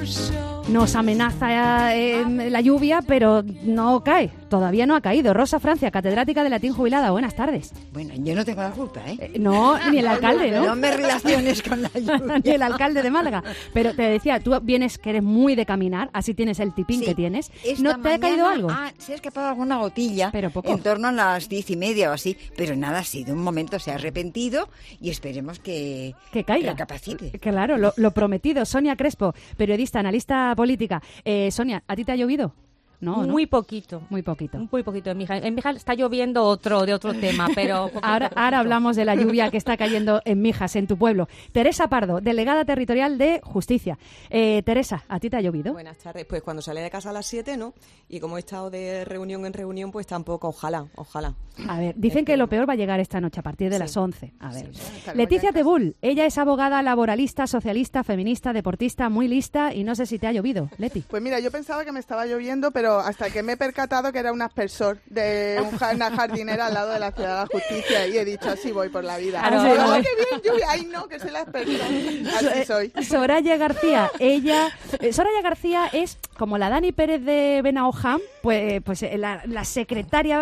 Nos amenaza la lluvia, pero no cae. Todavía no ha caído. Rosa Francia, catedrática de latín jubilada. Buenas tardes. Bueno, yo no tengo la culpa, ¿eh? No, ni el alcalde, ¿no? No me relaciones con la lluvia. Ni el alcalde de Málaga. Pero te decía, tú vienes que eres muy de caminar, así tienes el tipín que tienes. ¿No te ha caído algo? Se ha escapado alguna gotilla, pero poco. En torno a las 10:30 o así. Pero nada, ha sido un momento, se ha arrepentido y esperemos que caiga. Que capacite. Claro, lo prometido. Sonia Crespo, periodista, analista política. Sonia, ¿a ti te ha llovido? No, muy poquito. Muy poquito. Muy poquito. En Mijas está lloviendo de otro tema, pero... Ahora hablamos de la lluvia que está cayendo en Mijas, en tu pueblo. Teresa Pardo, delegada territorial de Justicia. Teresa, ¿a ti te ha llovido? Buenas tardes. Pues cuando salí de casa a las 7, ¿no? Y como he estado de reunión en reunión, pues tampoco, ojalá. A ver, dicen que lo peor va a llegar esta noche, a partir de las 11. A ver. Leticia Tebul, ella es abogada, laboralista, socialista, feminista, deportista, muy lista, y no sé si te ha llovido, Leti. Pues mira, yo pensaba que me estaba lloviendo, pero hasta que me he percatado que era un aspersor de una jardinera al lado de la Ciudad de la Justicia y he dicho, así voy por la vida. Claro, ¡Oh, qué bien, lluvia! ¡Ay, no, que soy la aspersor! Así soy. Soraya García, Soraya García es como la Dani Pérez de Benaoján, pues la secretaria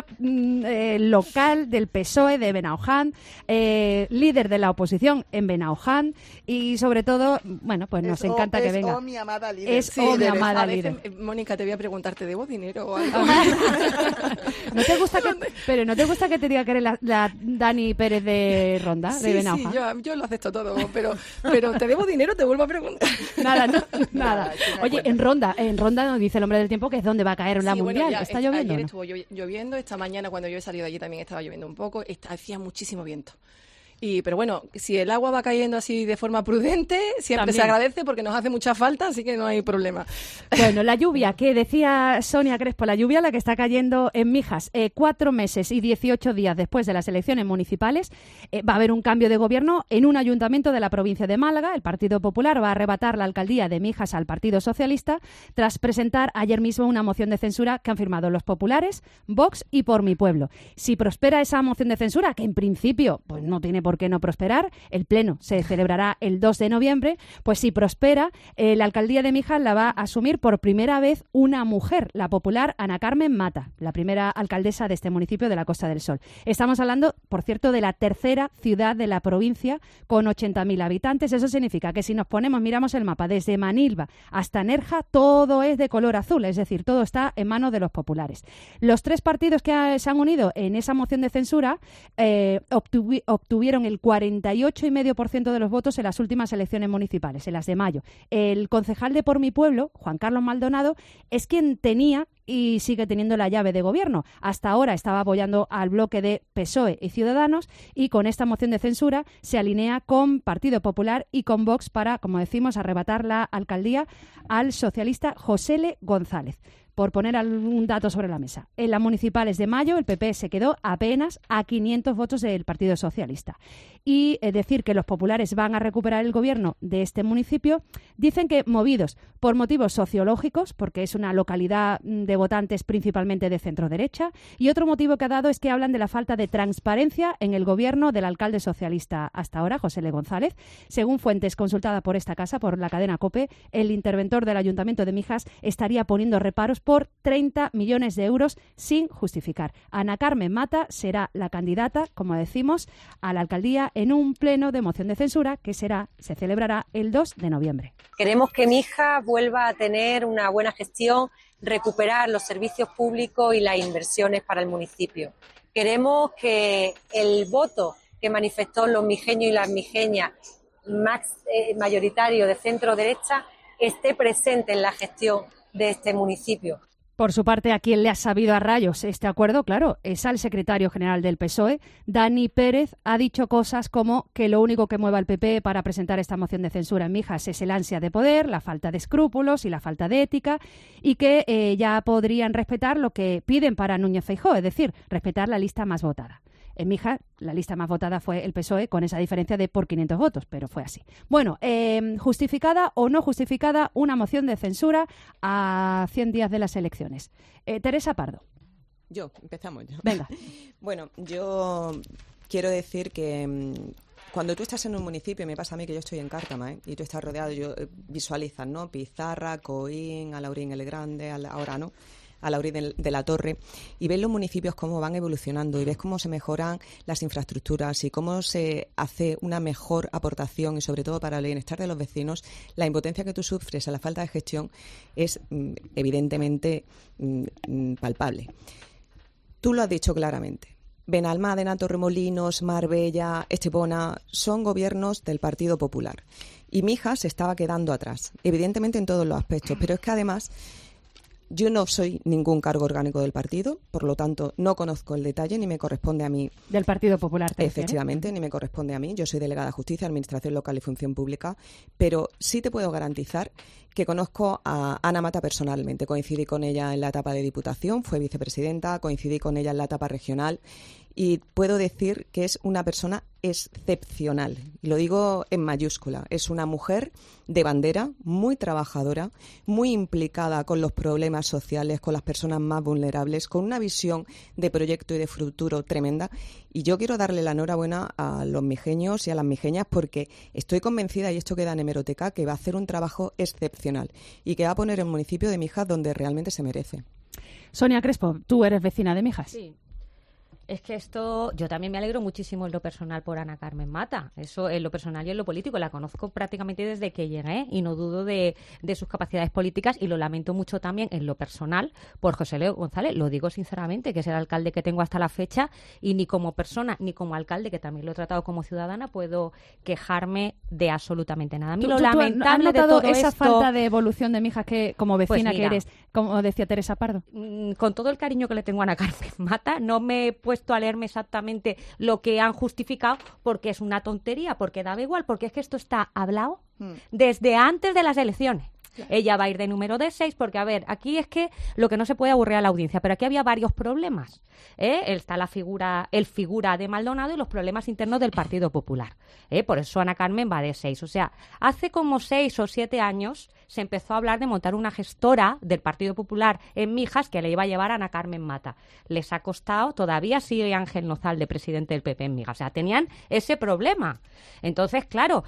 local del PSOE de Benaoján, líder de la oposición en Benaoján y sobre todo, bueno, pues nos encanta que venga. Es mi amada líder. Es mi amada líder. Mónica, te voy a preguntar, ¿te debo dinero o algo? ¿No te gusta que te diga que eres la Dani Pérez de Ronda, de Benaoján? Sí, yo lo acepto todo, pero ¿te debo dinero? Te vuelvo a preguntar. Nada. Oye, en Ronda nos dice el hombre del tiempo que es donde va a caer la mundial. Bueno, ¿Está lloviendo? Ayer ¿no? estuvo lloviendo, esta mañana cuando yo he salido de allí también estaba lloviendo un poco, hacía muchísimo viento. Pero bueno, si el agua va cayendo así de forma prudente, siempre se agradece porque nos hace mucha falta, así que no hay problema. Bueno, la lluvia, que decía Sonia Crespo, la lluvia la que está cayendo en Mijas, 4 meses y 18 días después de las elecciones municipales, va a haber un cambio de gobierno en un ayuntamiento de la provincia de Málaga. El Partido Popular va a arrebatar la alcaldía de Mijas al Partido Socialista tras presentar ayer mismo una moción de censura que han firmado los populares, Vox y Por Mi Pueblo. Si prospera esa moción de censura, que en principio pues no tiene por qué no prosperar, el pleno se celebrará el 2 de noviembre, pues si prospera, la alcaldía de Mijas la va a asumir por primera vez una mujer, la popular Ana Carmen Mata, la primera alcaldesa de este municipio de la Costa del Sol. Estamos hablando, por cierto, de la tercera ciudad de la provincia con 80.000 habitantes. Eso significa que si nos miramos el mapa, desde Manilva hasta Nerja, todo es de color azul, es decir, todo está en manos de los populares. Los 3 partidos que se han unido en esa moción de censura obtuvieron el 48,5% de los votos en las últimas elecciones municipales, en las de mayo. El concejal de Por Mi Pueblo, Juan Carlos Maldonado, es quien tenía y sigue teniendo la llave de gobierno. Hasta ahora estaba apoyando al bloque de PSOE y Ciudadanos y con esta moción de censura se alinea con Partido Popular y con Vox para, como decimos, arrebatar la alcaldía al socialista José L. González. Por poner algún dato sobre la mesa, en las municipales de mayo el PP se quedó apenas a 500 votos del Partido Socialista. Y decir que los populares van a recuperar el gobierno de este municipio, dicen que movidos por motivos sociológicos, porque es una localidad de votantes principalmente de centro-derecha, y otro motivo que ha dado es que hablan de la falta de transparencia en el gobierno del alcalde socialista hasta ahora, José L. González. Según fuentes consultadas por esta casa, por la cadena COPE, el interventor del Ayuntamiento de Mijas estaría poniendo reparos por 30 millones de euros sin justificar. Ana Carmen Mata será la candidata, como decimos, a la alcaldía en un pleno de moción de censura que se celebrará el 2 de noviembre. Queremos que Mijas vuelva a tener una buena gestión, recuperar los servicios públicos y las inversiones para el municipio. Queremos que el voto que manifestó los mijeños y las mijeñas mayoritario de centro-derecha esté presente en la gestión de este municipio. Por su parte, a quien le ha sabido a rayos este acuerdo, claro, es al secretario general del PSOE. Dani Pérez ha dicho cosas como que lo único que mueve al PP para presentar esta moción de censura en Mijas es el ansia de poder, la falta de escrúpulos y la falta de ética, y que ya podrían respetar lo que piden para Núñez Feijóo, es decir, respetar la lista más votada. En Mijas, la lista más votada fue el PSOE, con esa diferencia de por 500 votos, pero fue así. Bueno, justificada o no justificada una moción de censura a 100 días de las elecciones. Teresa Pardo. Empezamos ya. Venga. Bueno, yo quiero decir que cuando tú estás en un municipio, me pasa a mí que yo estoy en Cártama, y tú estás rodeado, visualizas, ¿no? Pizarra, Coín, Alaurín el Grande, ahora, ¿no? Alaurín de la Torre, y ves los municipios cómo van evolucionando y ves cómo se mejoran las infraestructuras y cómo se hace una mejor aportación y sobre todo para el bienestar de los vecinos. La impotencia que tú sufres a la falta de gestión es evidentemente palpable. Tú lo has dicho claramente. Benalmádena, Torremolinos, Marbella, Estepona son gobiernos del Partido Popular. Y Mijas se estaba quedando atrás, evidentemente en todos los aspectos, pero es que además yo no soy ningún cargo orgánico del partido, por lo tanto no conozco el detalle ni me corresponde a mí. Del Partido Popular, ¿te refieres? Efectivamente, ni me corresponde a mí. Yo soy delegada de Justicia, Administración Local y Función Pública, pero sí te puedo garantizar que conozco a Ana Mata personalmente. Coincidí con ella en la etapa de Diputación, fue vicepresidenta, coincidí con ella en la etapa regional y puedo decir que es una persona excepcional. Y lo digo en mayúscula. Es una mujer de bandera, muy trabajadora, muy implicada con los problemas sociales, con las personas más vulnerables, con una visión de proyecto y de futuro tremenda. Y yo quiero darle la enhorabuena a los mijeños y a las mijeñas porque estoy convencida, y esto queda en hemeroteca, que va a hacer un trabajo excepcional y que va a poner el municipio de Mijas donde realmente se merece. Sonia Crespo, tú eres vecina de Mijas. Sí. Es que esto, yo también me alegro muchísimo en lo personal por Ana Carmen Mata, eso en lo personal y en lo político, la conozco prácticamente desde que llegué y no dudo de sus capacidades políticas y lo lamento mucho también en lo personal por José Leo González, lo digo sinceramente, que es el alcalde que tengo hasta la fecha y ni como persona ni como alcalde, que también lo he tratado como ciudadana, puedo quejarme de absolutamente nada. A mí lo lamentable ¿has notado de todo esa esto, falta de evolución de Mijas que como vecina pues mira, que eres, como decía Teresa Pardo? Con todo el cariño que le tengo a Ana Carmen Mata, no me he puesto a leerme exactamente lo que han justificado porque es una tontería, porque daba igual, porque es que esto está hablado desde antes de las elecciones. Claro. Ella va a ir de número de 6 porque, a ver, aquí es que lo que no se puede aburrir a la audiencia, pero aquí había varios problemas. Está el figura de Maldonado y los problemas internos del Partido Popular. Por eso Ana Carmen va de 6. O sea, hace como 6 o 7 años se empezó a hablar de montar una gestora del Partido Popular en Mijas que le iba a llevar a Ana Carmen Mata. Les ha costado, todavía sigue Ángel Nozal de presidente del PP en Mijas. O sea, tenían ese problema. Entonces, claro,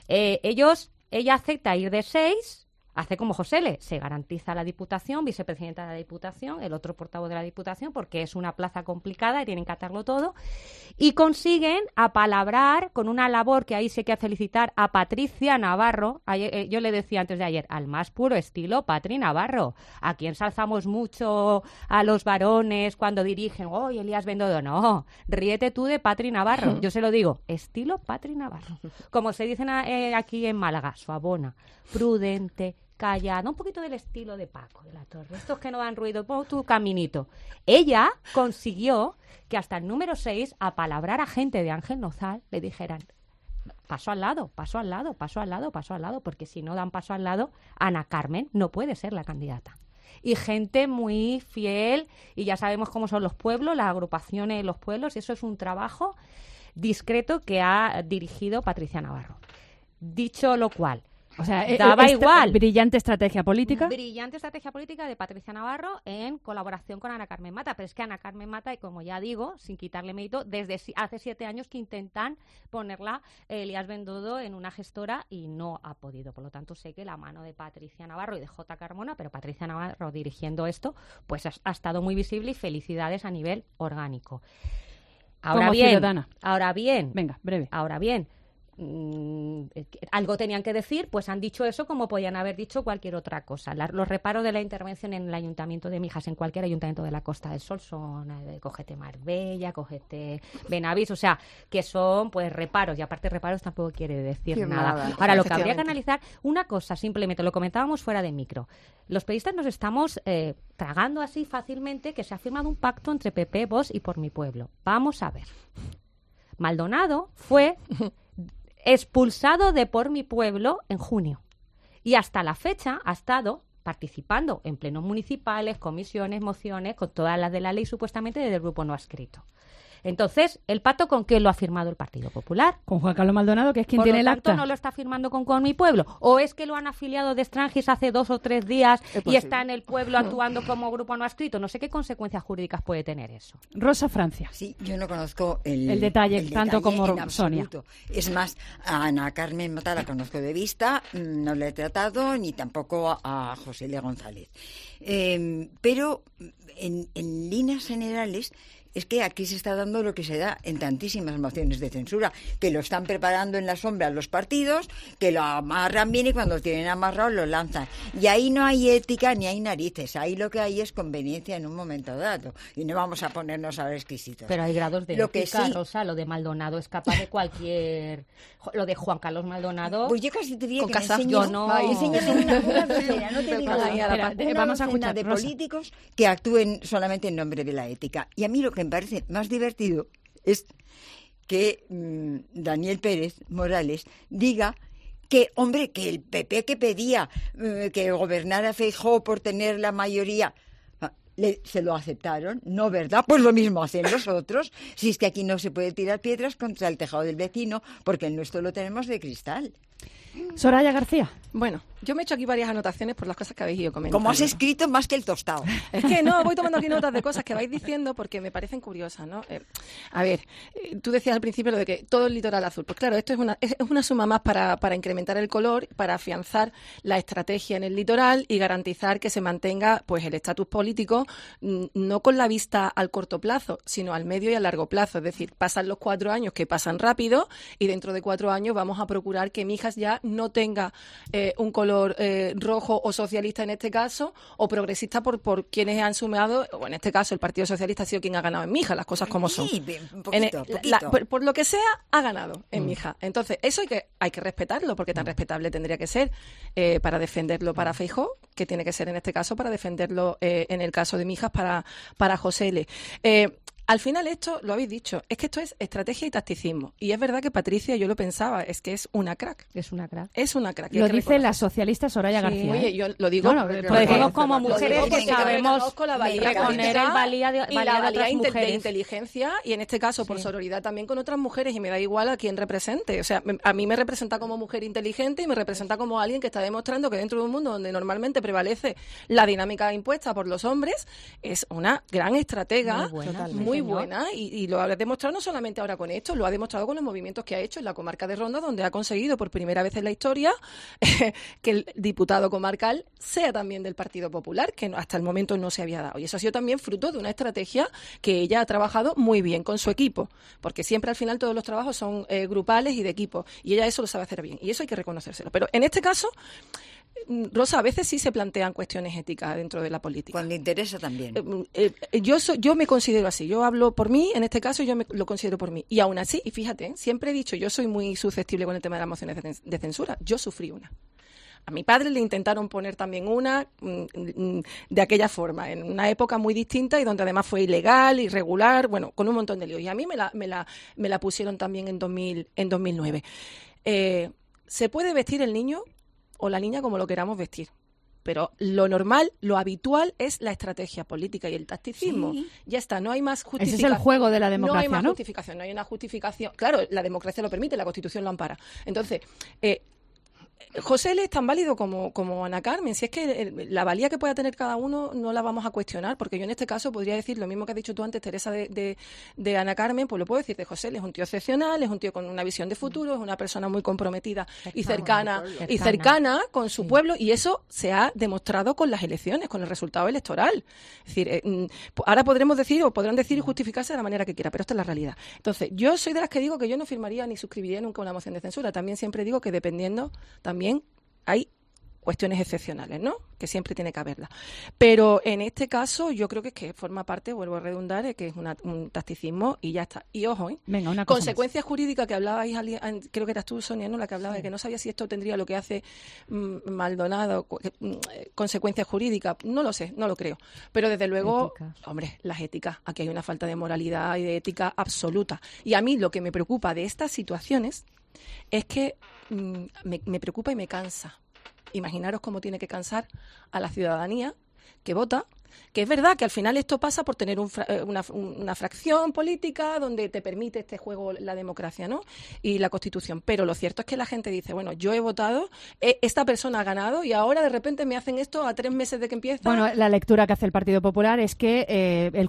ella acepta ir de 6. Hace como José se garantiza la Diputación, vicepresidenta de la Diputación, el otro portavoz de la Diputación, porque es una plaza complicada y tienen que atarlo todo, y consiguen apalabrar con una labor que ahí sí hay que felicitar a Patricia Navarro. Ayer, yo le decía antes de ayer, al más puro estilo Patri Navarro. Aquí ensalzamos mucho a los varones cuando dirigen, ¡oh, Elías Bendodo! No, ríete tú de Patri Navarro. Yo se lo digo, estilo Patri Navarro. Como se dicen aquí en Málaga, suavona, prudente, callada, un poquito del estilo de Paco de la Torre, estos que no dan ruido, pon tu caminito. Ella consiguió que hasta el número 6 apalabrar a gente de Ángel Nozal le dijeran paso al lado, paso al lado, paso al lado, paso al lado, porque si no dan paso al lado, Ana Carmen no puede ser la candidata. Y gente muy fiel, y ya sabemos cómo son los pueblos, las agrupaciones de los pueblos, y eso es un trabajo discreto que ha dirigido Patricia Navarro. Dicho lo cual, o sea, daba igual. Brillante estrategia política. Brillante estrategia política de Patricia Navarro en colaboración con Ana Carmen Mata. Pero es que Ana Carmen Mata, y como ya digo, sin quitarle mérito, desde hace 7 años que intentan ponerla Elías Bendodo en una gestora y no ha podido. Por lo tanto, sé que la mano de Patricia Navarro y de J. Carmona, pero Patricia Navarro dirigiendo esto, pues ha estado muy visible y felicidades a nivel orgánico. Ahora como bien, ciudadana. Venga, breve. Ahora bien, algo tenían que decir, pues han dicho eso como podían haber dicho cualquier otra cosa. Los reparos de la intervención en el Ayuntamiento de Mijas, en cualquier ayuntamiento de la Costa del Sol, son cógete Marbella, cógete Benavís, o sea, que son pues reparos, y aparte reparos tampoco quiere decir nada. Ahora, lo que habría que analizar, una cosa, simplemente lo comentábamos fuera de micro, los periodistas nos estamos tragando así fácilmente que se ha firmado un pacto entre PP, Vox y Por Mi Pueblo. Vamos a ver. Maldonado fue expulsado de Por Mi Pueblo en junio y hasta la fecha ha estado participando en plenos municipales, comisiones, mociones, con todas las de la ley supuestamente desde el grupo no adscrito. Entonces, ¿el pacto con quién lo ha firmado el Partido Popular? Con Juan Carlos Maldonado, que es quien Por tiene el lo tanto, acta. no lo está firmando con mi pueblo. ¿O es que lo han afiliado de Extranjis hace 2 o 3 días y está en el pueblo actuando como grupo no adscrito? No sé qué consecuencias jurídicas puede tener eso. Rosa Francia. Sí, yo no conozco el detalle, tanto como en Sonia. absoluto. Es más, a Ana Carmen Mota la conozco de vista, no la he tratado, ni tampoco a José L. González. Pero en líneas generales es que aquí se está dando lo que se da en tantísimas mociones de censura, que lo están preparando en la sombra los partidos, que lo amarran bien y cuando lo tienen amarrado lo lanzan. Y ahí no hay ética ni hay narices, ahí lo que hay es conveniencia en un momento dado. Y no vamos a ponernos ahora exquisitos. Pero hay grados de lo que ética, sí, Rosa, lo de Maldonado es capaz de cualquier... Lo de Juan Carlos Maldonado... Pues yo casi te diría con que casa, me enseñes, yo no... enséñame una docena, no te digo Espera, una vamos a docena escuchar, de Rosa. políticos que actúen solamente en nombre de la ética. Y a mí lo que me parece más divertido es que Daniel Pérez Morales diga que, hombre, que el PP que pedía que gobernara Feijóo por tener la mayoría... se lo aceptaron, ¿no, verdad? Pues lo mismo hacen los otros. Si es que aquí no se puede tirar piedras contra el tejado del vecino, porque el nuestro lo tenemos de cristal. Soraya García. Bueno, yo me he hecho aquí varias anotaciones por las cosas que habéis ido comentando. Como has escrito más que el tostado. Es que no, voy tomando aquí notas de cosas que vais diciendo porque me parecen curiosas, ¿no? A ver, tú decías al principio lo de que todo el litoral azul. Pues claro, esto es una suma más para incrementar el color, para afianzar la estrategia en el litoral y garantizar que se mantenga pues el estatus político, no con la vista al corto plazo, sino al medio y al largo plazo. Es decir, pasan los 4 años que pasan rápido y dentro de 4 años vamos a procurar que Mijas ya no tenga un color rojo o socialista en este caso, o progresista por quienes han sumado, o en este caso el Partido Socialista ha sido quien ha ganado en Mijas, las cosas como son. Sí, un poquito. Por lo que sea, ha ganado en Mijas. Entonces, eso hay que respetarlo, porque tan respetable tendría que ser para defenderlo para Feijóo, que tiene que ser en este caso para defenderlo en el caso de Mijas para José L. Al final esto, lo habéis dicho, es que esto es estrategia y tacticismo. Y es verdad que Patricia, yo lo pensaba, es que es una crack. Es una crack. Es una crack. Lo dice la socialista Soraya García. Oye, yo lo digo, Bueno, Lo decimos como mujeres que sabemos la valía reponer el valía de otras de mujeres. inteligencia y en este caso por sororidad también con otras mujeres, y me da igual a quién represente. O sea, a mí me representa como mujer inteligente y me representa como alguien que está demostrando que dentro de un mundo donde normalmente prevalece la dinámica impuesta por los hombres, es una gran estratega, muy buena y lo ha demostrado no solamente ahora con esto, lo ha demostrado con los movimientos que ha hecho en la comarca de Ronda, donde ha conseguido por primera vez en la historia que el diputado comarcal sea también del Partido Popular, que hasta el momento no se había dado. Y eso ha sido también fruto de una estrategia que ella ha trabajado muy bien con su equipo, porque siempre al final todos los trabajos son grupales y de equipo, y ella eso lo sabe hacer bien, y eso hay que reconocérselo. Pero en este caso, Rosa, a veces sí se plantean cuestiones éticas dentro de la política. Cuando interesa también. Yo me considero así. Yo hablo por mí, en este caso yo lo considero por mí. Y aún así, y fíjate, siempre he dicho, yo soy muy susceptible con el tema de las mociones de censura. Yo sufrí una. A mi padre le intentaron poner también una de aquella forma, en una época muy distinta y donde además fue ilegal, irregular, bueno, con un montón de líos. Y a mí me la pusieron también en 2009. ¿Se puede vestir el niño o la niña como lo queramos vestir? Pero lo normal, lo habitual es la estrategia política y el tacticismo. Sí. Ya está, no hay más justificación. Ese es el juego de la democracia, ¿no? Hay más justificación, no hay una justificación. Claro, la democracia lo permite, la Constitución lo ampara. Entonces, José L. es tan válido como Ana Carmen. Si es que la valía que pueda tener cada uno no la vamos a cuestionar, porque yo en este caso podría decir lo mismo que has dicho tú antes, Teresa, de Ana Carmen, pues lo puedo decir de José L. Es un tío excepcional, es un tío con una visión de futuro, es una persona muy comprometida y cercana con su pueblo, y eso se ha demostrado con las elecciones, con el resultado electoral. Es decir, ahora podrán decir y justificarse de la manera que quiera, pero esta es la realidad. Entonces, yo soy de las que digo que yo no firmaría ni suscribiría nunca una moción de censura. También siempre digo que dependiendo, también hay cuestiones excepcionales, ¿no? Que siempre tiene que haberla. Pero en este caso yo creo que es que forma parte, vuelvo a redundar, que es un tacticismo y ya está. Y ojo, venga, una cosa consecuencias jurídicas que hablabais, creo que eras tú, Sonia, ¿no? La que hablaba de que no sabía si esto tendría lo que hace Maldonado, consecuencias jurídicas. No lo sé, no lo creo. Pero desde luego, hombre, las éticas. Aquí hay una falta de moralidad y de ética absoluta. Y a mí lo que me preocupa de estas situaciones es que me preocupa y me cansa. Imaginaros cómo tiene que cansar a la ciudadanía que vota que es verdad que al final esto pasa por tener una fracción política donde te permite este juego la democracia, ¿no? Y la Constitución. Pero lo cierto es que la gente dice, bueno, yo he votado, esta persona ha ganado y ahora de repente me hacen esto a 3 meses de que empieza. Bueno, la lectura que hace el Partido Popular es que el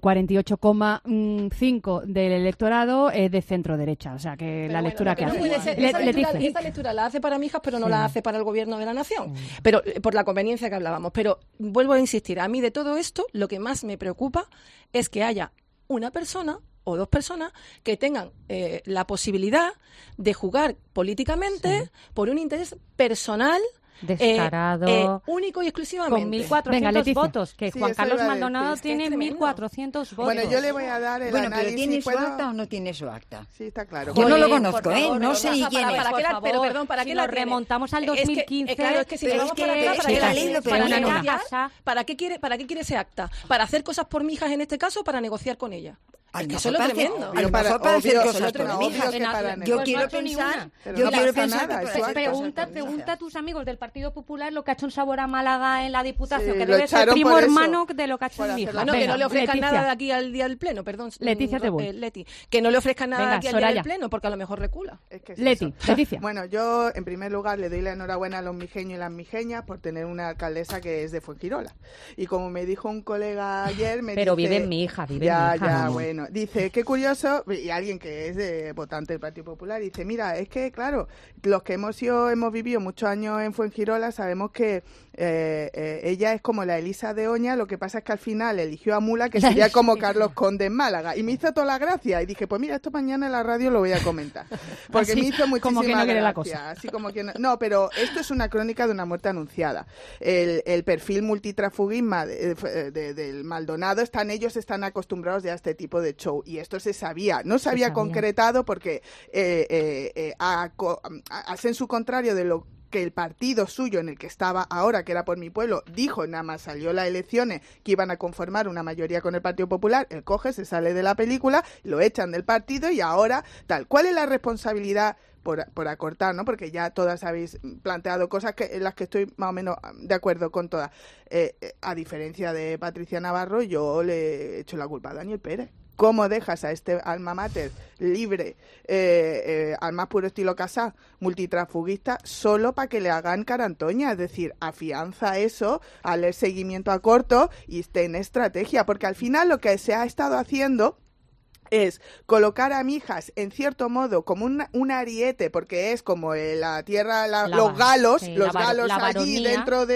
48,5% del electorado es de centro derecha, o sea que la lectura que hace. Esa lectura la hace para Mijas, pero no la hace para el gobierno de la nación. Pero por la conveniencia que hablábamos. Pero vuelvo a insistir, a mí de todo esto lo que más me preocupa es que haya una persona o 2 personas que tengan la posibilidad de jugar políticamente por un interés personal descarado, único y exclusivamente. Con 1.400 votos, que Sí, Juan eso Carlos iba a Maldonado decir, tiene es 1.400 votos. Bueno, yo le voy a dar el Bueno, análisis. pero ¿tiene su ¿puedo? acta o no tiene su acta? Sí, está claro. Yo no lo Joder, conozco, por favor, no sé ni quién es. ¿Para qué la- pero perdón, ¿para si qué la nos tiene? remontamos al Es que, 2015, claro, es que si pero vamos es que- para atrás, es ¿para que qué la la ley quiere? lo ¿Para permite. negociar? Casa. ¿Para qué quiere ese acta? ¿Para hacer cosas por Mijas en este caso o para negociar con ella? A Es lo que mejor eso es lo para hacer- tremendo. a lo mejor para hacer obvio, cosas obvio por que Mijas. para Yo negociar. Pues quiero no ha hecho ni pensar, una. Pero yo no quiero pasa pensar nada, que eso puede hacer hay. cosas por Pregunta Mijas. a tus amigos del Partido Popular lo que ha hecho un sabor a Málaga en la Diputación, Sí, que lo debe ser echaron primo por eso. hermano de lo que ha hecho Por en hacer Mijas. la- No, que no Venga, le ofrezcan Leticia. nada de aquí al día del pleno, perdón. Leticia Tebul. Leti. Que no le ofrezcan nada Venga, de aquí al día Soraya. del pleno, porque a lo mejor recula. Es que es Leti, eso. Leticia. Bueno, yo en primer lugar le doy la enhorabuena a los mijeños y las mijeñas por tener una alcaldesa que es de Fuengirola. Y como me dijo un colega ayer, me Pero dice... vive en Mijas, vive ya, en Mijas. Ya, bueno. Dice, qué curioso, y alguien que es de votante del Partido Popular, dice, mira, es que, claro, los que hemos vivido muchos años en Fuengirola sabemos que ella es como la Elisa de Oña, lo que pasa es que al final eligió a Mula, que sería como Carlos Conde en Málaga. Y me hizo toda la gracia. Y dije, pues mira, esto mañana en la radio lo voy a comentar. Porque Así, me hizo muchísima como que no quiere la gracia. cosa. Así como que no, pero esto es una crónica de una muerte anunciada. El perfil multitrafugismo del Maldonado, ellos están acostumbrados ya a este tipo de show. Y esto se sabía. No se había concretado porque a sensu contrario de lo que el partido suyo en el que estaba ahora, que era Por Mi Pueblo, dijo, nada más salió las elecciones, que iban a conformar una mayoría con el Partido Popular, él coge, se sale de la película, lo echan del partido y ahora tal. ¿Cuál es la responsabilidad? Por acortar, ¿no? Porque ya todas habéis planteado cosas en las que estoy más o menos de acuerdo con todas. A diferencia de Patricia Navarro, yo le echo la culpa a Daniel Pérez. ¿Cómo dejas a este alma mater libre, al más puro estilo Casá, multitransfuguista, solo para que le hagan carantoña? Es decir, afianza eso, al seguimiento a corto y ten estrategia, porque al final lo que se ha estado haciendo es colocar a Mijas, en cierto modo, como un ariete, porque es como la tierra, los galos, sí, los la galos allí varonía. dentro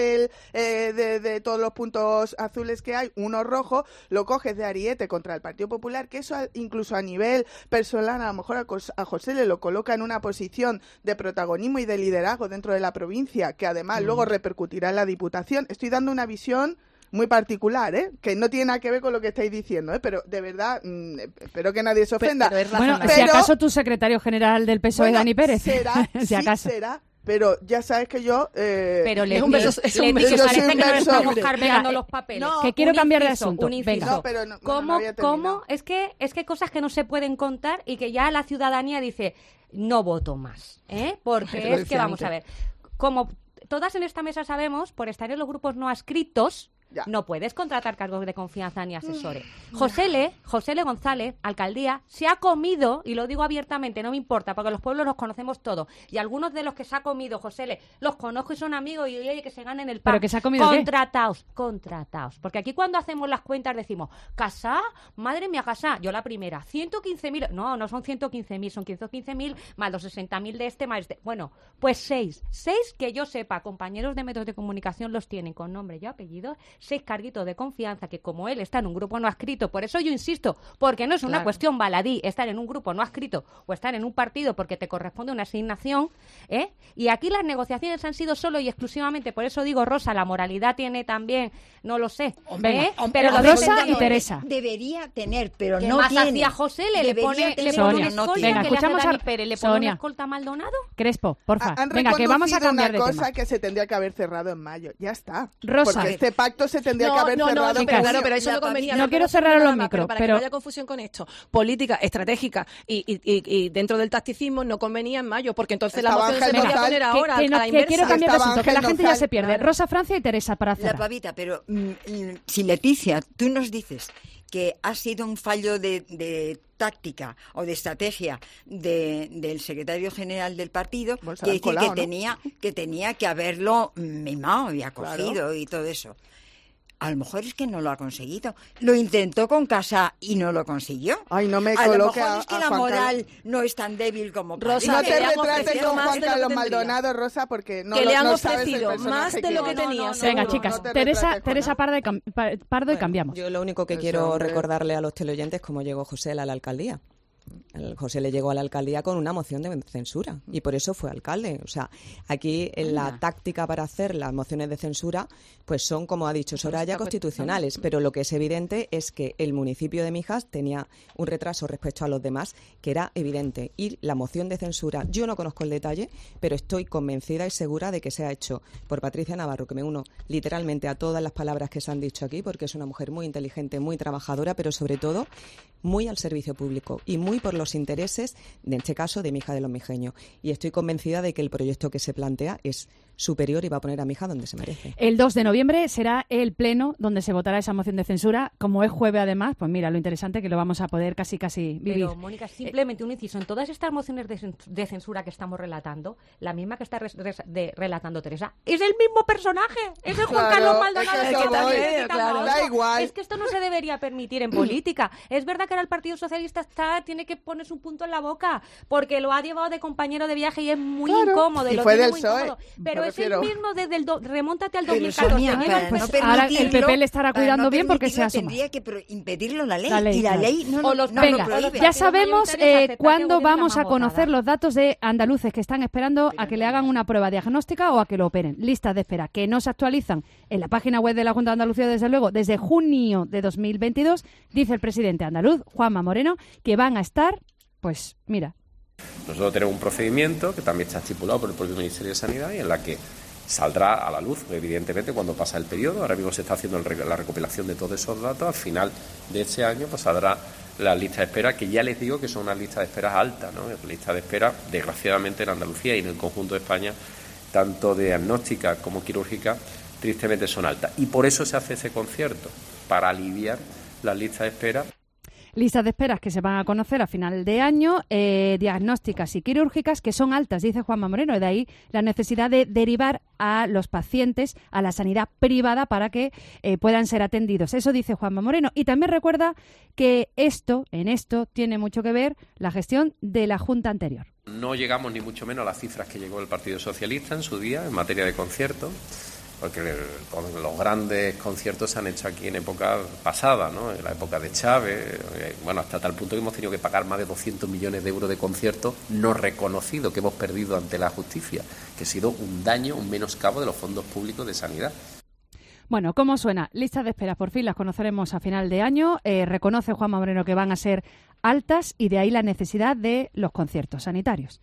de todos los puntos azules que hay, uno rojo, lo coges de ariete contra el Partido Popular, que eso incluso a nivel personal, a lo mejor a José le lo coloca en una posición de protagonismo y de liderazgo dentro de la provincia, que además luego repercutirá en la Diputación. Estoy dando una visión muy particular, que no tiene nada que ver con lo que estáis diciendo, pero de verdad espero que nadie se ofenda. Pero es Bueno, razonable. si acaso tu secretario general del PSOE, Bueno, Dani Pérez. será, si sí acaso. será, pero ya sabes que yo Pero Es un beso- es un Leti, beso- que yo parece soy que nos inverso. estamos Venga, cargando los papeles. no, que quiero Un cambiar de inciso, asunto. un inciso. Venga. No, pero no ¿Cómo, había terminado. cómo? Es que cosas que no se pueden contar y que ya la ciudadanía dice, no voto más, porque es que, vamos a ver, como todas en esta mesa sabemos, por estar en los grupos no adscritos, Ya. no puedes contratar cargos de confianza ni asesores. José L. González, alcaldía, se ha comido, y lo digo abiertamente, no me importa, porque los pueblos los conocemos todos, y algunos de los que se ha comido José L. los conozco y son amigos y oye, que se ganen el pan. ¿Pero que se ha comido qué? Contrataos. Porque aquí cuando hacemos las cuentas decimos, ¿Casá? Madre mía, Casá. Yo la primera, 115.000. No son 115.000, son 115.000 más los 60.000 de este, más este. Bueno, pues 6 que yo sepa, compañeros de medios de comunicación los tienen con nombre y apellido, 6 carguitos de confianza que como él está en un grupo no adscrito, por eso yo insisto, porque no es una cuestión baladí estar en un grupo no adscrito o estar en un partido porque te corresponde una asignación, y aquí las negociaciones han sido solo y exclusivamente, por eso digo, Rosa, la moralidad tiene también, no lo sé, pero lo Rosa de y Teresa. Debería tener, pero ¿qué no más tiene. hacía José? Le Debería pone tener, una Sonia, pero no escolta tiene. Venga, que le hace escuchamos Dani a- Pérez, le pone Sonia. una escolta a Maldonado. Crespo, porfa. Han Venga, que vamos a reconducido cambiar una de cosa tema. que se tendría que haber cerrado en mayo. Ya está. Rosa. Porque este pacto se tendría que haber cerrado. Pero claro, pero eso no convenía. No quiero cerrar los micros, para que no haya confusión con esto. Política, estratégica y dentro del tacticismo no convenía en mayo, porque entonces la moción se podía poner ahora a la inversa. Quiero cambiar de asunto, que la gente ya se pierde. Rosa Francia y Teresa para cerrar. La pavita, pero si Leticia, tú nos dices que ha sido un fallo de táctica o de estrategia del secretario general del partido, que decir colado, que tenía que haberlo mimado y acogido y todo eso. A lo mejor es que no lo ha conseguido. Lo intentó con Casa y no lo consiguió. Ay, no me a lo coloque mejor es que la moral no es tan débil como Rosa, no te retrates con Juan Carlos Maldonado, Rosa, porque no que lo le han no ofrecido más de lo que tenía. Venga, chicas, Teresa Pardo y cambiamos. Yo lo único que quiero recordarle a los teleoyentes es cómo llegó José a la alcaldía. José le llegó a la alcaldía con una moción de censura y por eso fue alcalde. O sea, aquí la táctica para hacer las mociones de censura pues son, como ha dicho Soraya, constitucionales, pero lo que es evidente es que el municipio de Mijas tenía un retraso respecto a los demás que era evidente, y la moción de censura, yo no conozco el detalle, pero estoy convencida y segura de que se ha hecho por Patricia Navarro, que me uno literalmente a todas las palabras que se han dicho aquí, porque es una mujer muy inteligente, muy trabajadora, pero sobre todo muy al servicio público y muy por los intereses, en este caso, de Mijas de los Mijeños. Y estoy convencida de que el proyecto que se plantea es superior y va a poner a Mijas donde se merece. El 2 de noviembre será el pleno donde se votará esa moción de censura. Como es jueves, además, pues mira, lo interesante que lo vamos a poder casi vivir. Pero, Mónica, simplemente un inciso. En todas estas mociones de censura que estamos relatando, la misma que está relatando Teresa, es el mismo personaje. Es el Juan Carlos Maldonado. Da igual. Es que esto no se debería permitir en política. Es verdad que ahora el Partido Socialista tiene que ponerse un punto en la boca, porque lo ha llevado de compañero de viaje y es muy incómodo. Y lo fue tiene del muy PSOE. incómodo. Pero es el mismo desde remóntate al Pero 2014. Sonia, pues ahora el PP le estará cuidando bien porque se asuma. Tendría que impedirlo la ley y la ley no lo prohíbe. Ya sabemos cuándo vamos a conocer los datos de andaluces que están esperando a que le hagan una prueba diagnóstica o a que lo operen. Listas de espera que no se actualizan en la página web de la Junta de Andalucía, desde luego, desde junio de 2022, dice el presidente andaluz, Juanma Moreno, que van a estar, pues mira. Nosotros tenemos un procedimiento que también está estipulado por el propio Ministerio de Sanidad y en la que saldrá a la luz, evidentemente, cuando pasa el periodo. Ahora mismo se está haciendo la recopilación de todos esos datos. Al final de este año pues saldrá la lista de espera, que ya les digo que son unas listas de espera altas, ¿no? Lista de espera, desgraciadamente, en Andalucía y en el conjunto de España, tanto de diagnóstica como quirúrgica, tristemente son altas. Y por eso se hace ese concierto, para aliviar las listas de espera. Listas de esperas que se van a conocer a final de año, diagnósticas y quirúrgicas que son altas, dice Juanma Moreno, y de ahí la necesidad de derivar a los pacientes a la sanidad privada para que puedan ser atendidos. Eso dice Juanma Moreno. Y también recuerda que en esto tiene mucho que ver la gestión de la Junta anterior. No llegamos ni mucho menos a las cifras que llegó el Partido Socialista en su día en materia de conciertos, porque los grandes conciertos se han hecho aquí en época pasada, ¿no? En la época de Chávez, bueno, hasta tal punto que hemos tenido que pagar más de 200 millones de euros de conciertos no reconocidos que hemos perdido ante la justicia, que ha sido un daño, un menoscabo de los fondos públicos de sanidad. Bueno, ¿cómo suena? Listas de espera, por fin las conoceremos a final de año. Reconoce Juanma Moreno que van a ser altas y de ahí la necesidad de los conciertos sanitarios.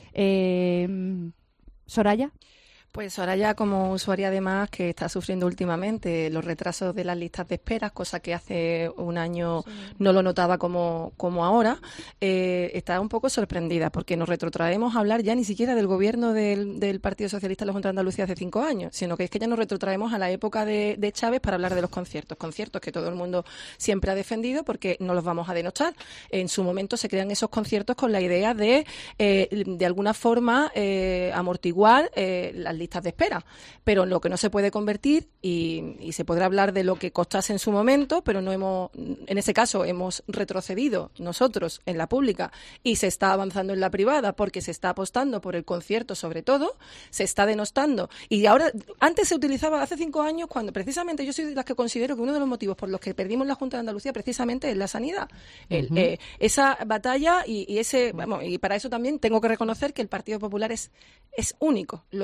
Soraya. Pues ahora ya como usuaria además que está sufriendo últimamente los retrasos de las listas de esperas, cosa que hace un año no lo notaba como ahora, está un poco sorprendida porque nos retrotraemos a hablar ya ni siquiera del gobierno del Partido Socialista en la Junta de Andalucía hace 5 años, sino que es que ya nos retrotraemos a la época de Chávez para hablar de los conciertos que todo el mundo siempre ha defendido porque no los vamos a denostar. En su momento se crean esos conciertos con la idea de alguna forma amortiguar las listas de espera, pero en lo que no se puede convertir y se podrá hablar de lo que costase en su momento, pero en ese caso hemos retrocedido nosotros en la pública y se está avanzando en la privada porque se está apostando por el concierto, sobre todo se está denostando, y ahora antes se utilizaba hace 5 años cuando precisamente yo soy de las que considero que uno de los motivos por los que perdimos la Junta de Andalucía precisamente es la sanidad. Esa batalla y para eso también tengo que reconocer que el Partido Popular es único, lo digo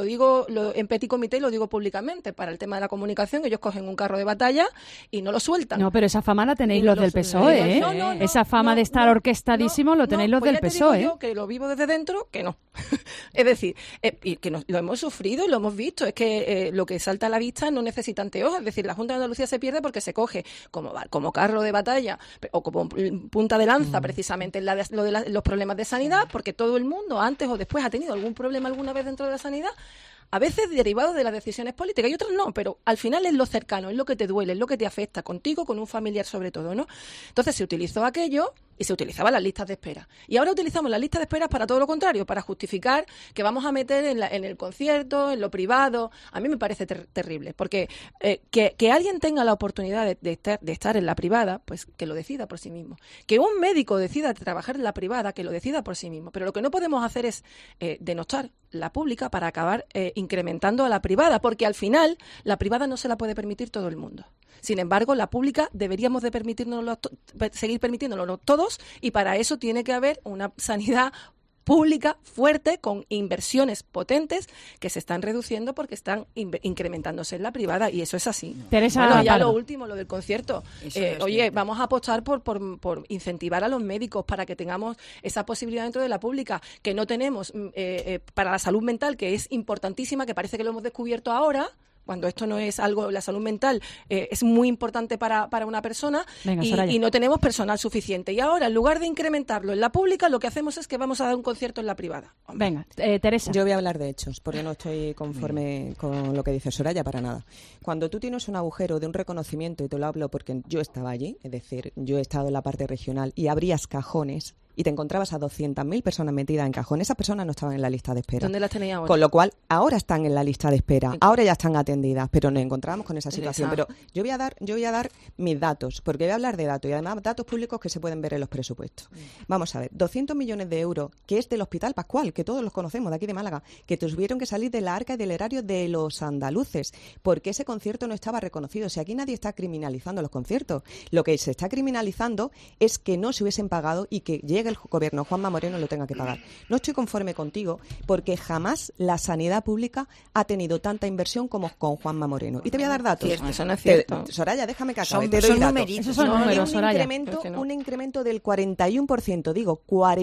en petit comité, lo digo públicamente, para el tema de la comunicación, ellos cogen un carro de batalla y no lo sueltan. No, pero esa fama la tenéis los del PSOE, ¿eh? No, esa fama de estar orquestadísimo lo tenéis los pues del ya te digo PSOE. yo, que lo vivo desde dentro, que no. Es decir, y que lo hemos sufrido y lo hemos visto. Es que lo que salta a la vista no necesita anteojos. Es decir, la Junta de Andalucía se pierde porque se coge como carro de batalla o como punta de lanza precisamente en los problemas de sanidad, porque todo el mundo antes o después ha tenido algún problema alguna vez dentro de la sanidad, a veces derivado de las decisiones políticas y otras no, pero al final es lo cercano, es lo que te duele, es lo que te afecta contigo, con un familiar sobre todo, ¿no? Entonces se utilizó aquello y se utilizaban las listas de espera. Y ahora utilizamos las listas de espera para todo lo contrario, para justificar que vamos a meter en el concierto, en lo privado. A mí me parece terrible, porque que alguien tenga la oportunidad de estar en la privada, pues que lo decida por sí mismo. Que un médico decida trabajar en la privada, que lo decida por sí mismo. Pero lo que no podemos hacer es denostar la pública para acabar incrementando a la privada, porque al final la privada no se la puede permitir todo el mundo. Sin embargo, la pública deberíamos de seguir permitiéndolo todos, y para eso tiene que haber una sanidad pública fuerte, con inversiones potentes que se están reduciendo porque están incrementándose en la privada, y eso es así. Teresa, bueno, ya lo último, lo del concierto. Vamos a apostar por incentivar a los médicos para que tengamos esa posibilidad dentro de la pública, que no tenemos para la salud mental, que es importantísima, que parece que lo hemos descubierto ahora, cuando esto no es algo, la salud mental es muy importante para una persona. Venga, y no tenemos personal suficiente. Y ahora, en lugar de incrementarlo en la pública, lo que hacemos es que vamos a dar un concierto en la privada. Hombre. Venga, Teresa. Yo voy a hablar de hechos, porque no estoy conforme con lo que dice Soraya para nada. Cuando tú tienes un agujero de un reconocimiento, y te lo hablo porque yo estaba allí, es decir, yo he estado en la parte regional, y abrías cajones y te encontrabas a 200.000 personas metidas en cajones, esas personas no estaban en la lista de espera. ¿Dónde las tenéis ahora? Con lo cual, ahora están en la lista de espera, ahora ya están atendidas, pero nos encontrábamos con esa situación. Pero yo voy a dar mis datos, porque voy a hablar de datos, y además datos públicos que se pueden ver en los presupuestos. Vamos a ver, 200 millones de euros, que es del Hospital Pascual, que todos los conocemos, de aquí de Málaga, que tuvieron que salir de la arca y del erario de los andaluces, porque ese concierto no estaba reconocido. Si aquí nadie está criminalizando los conciertos, lo que se está criminalizando es que no se hubiesen pagado y que llegue el gobierno, Juanma Moreno, lo tenga que pagar. No estoy conforme contigo, porque jamás la sanidad pública ha tenido tanta inversión como con Juanma Moreno. Y te voy a dar datos. Eso no es cierto. Soraya, déjame que acabe. Esos son números, Soraya. Un incremento del 41%, digo,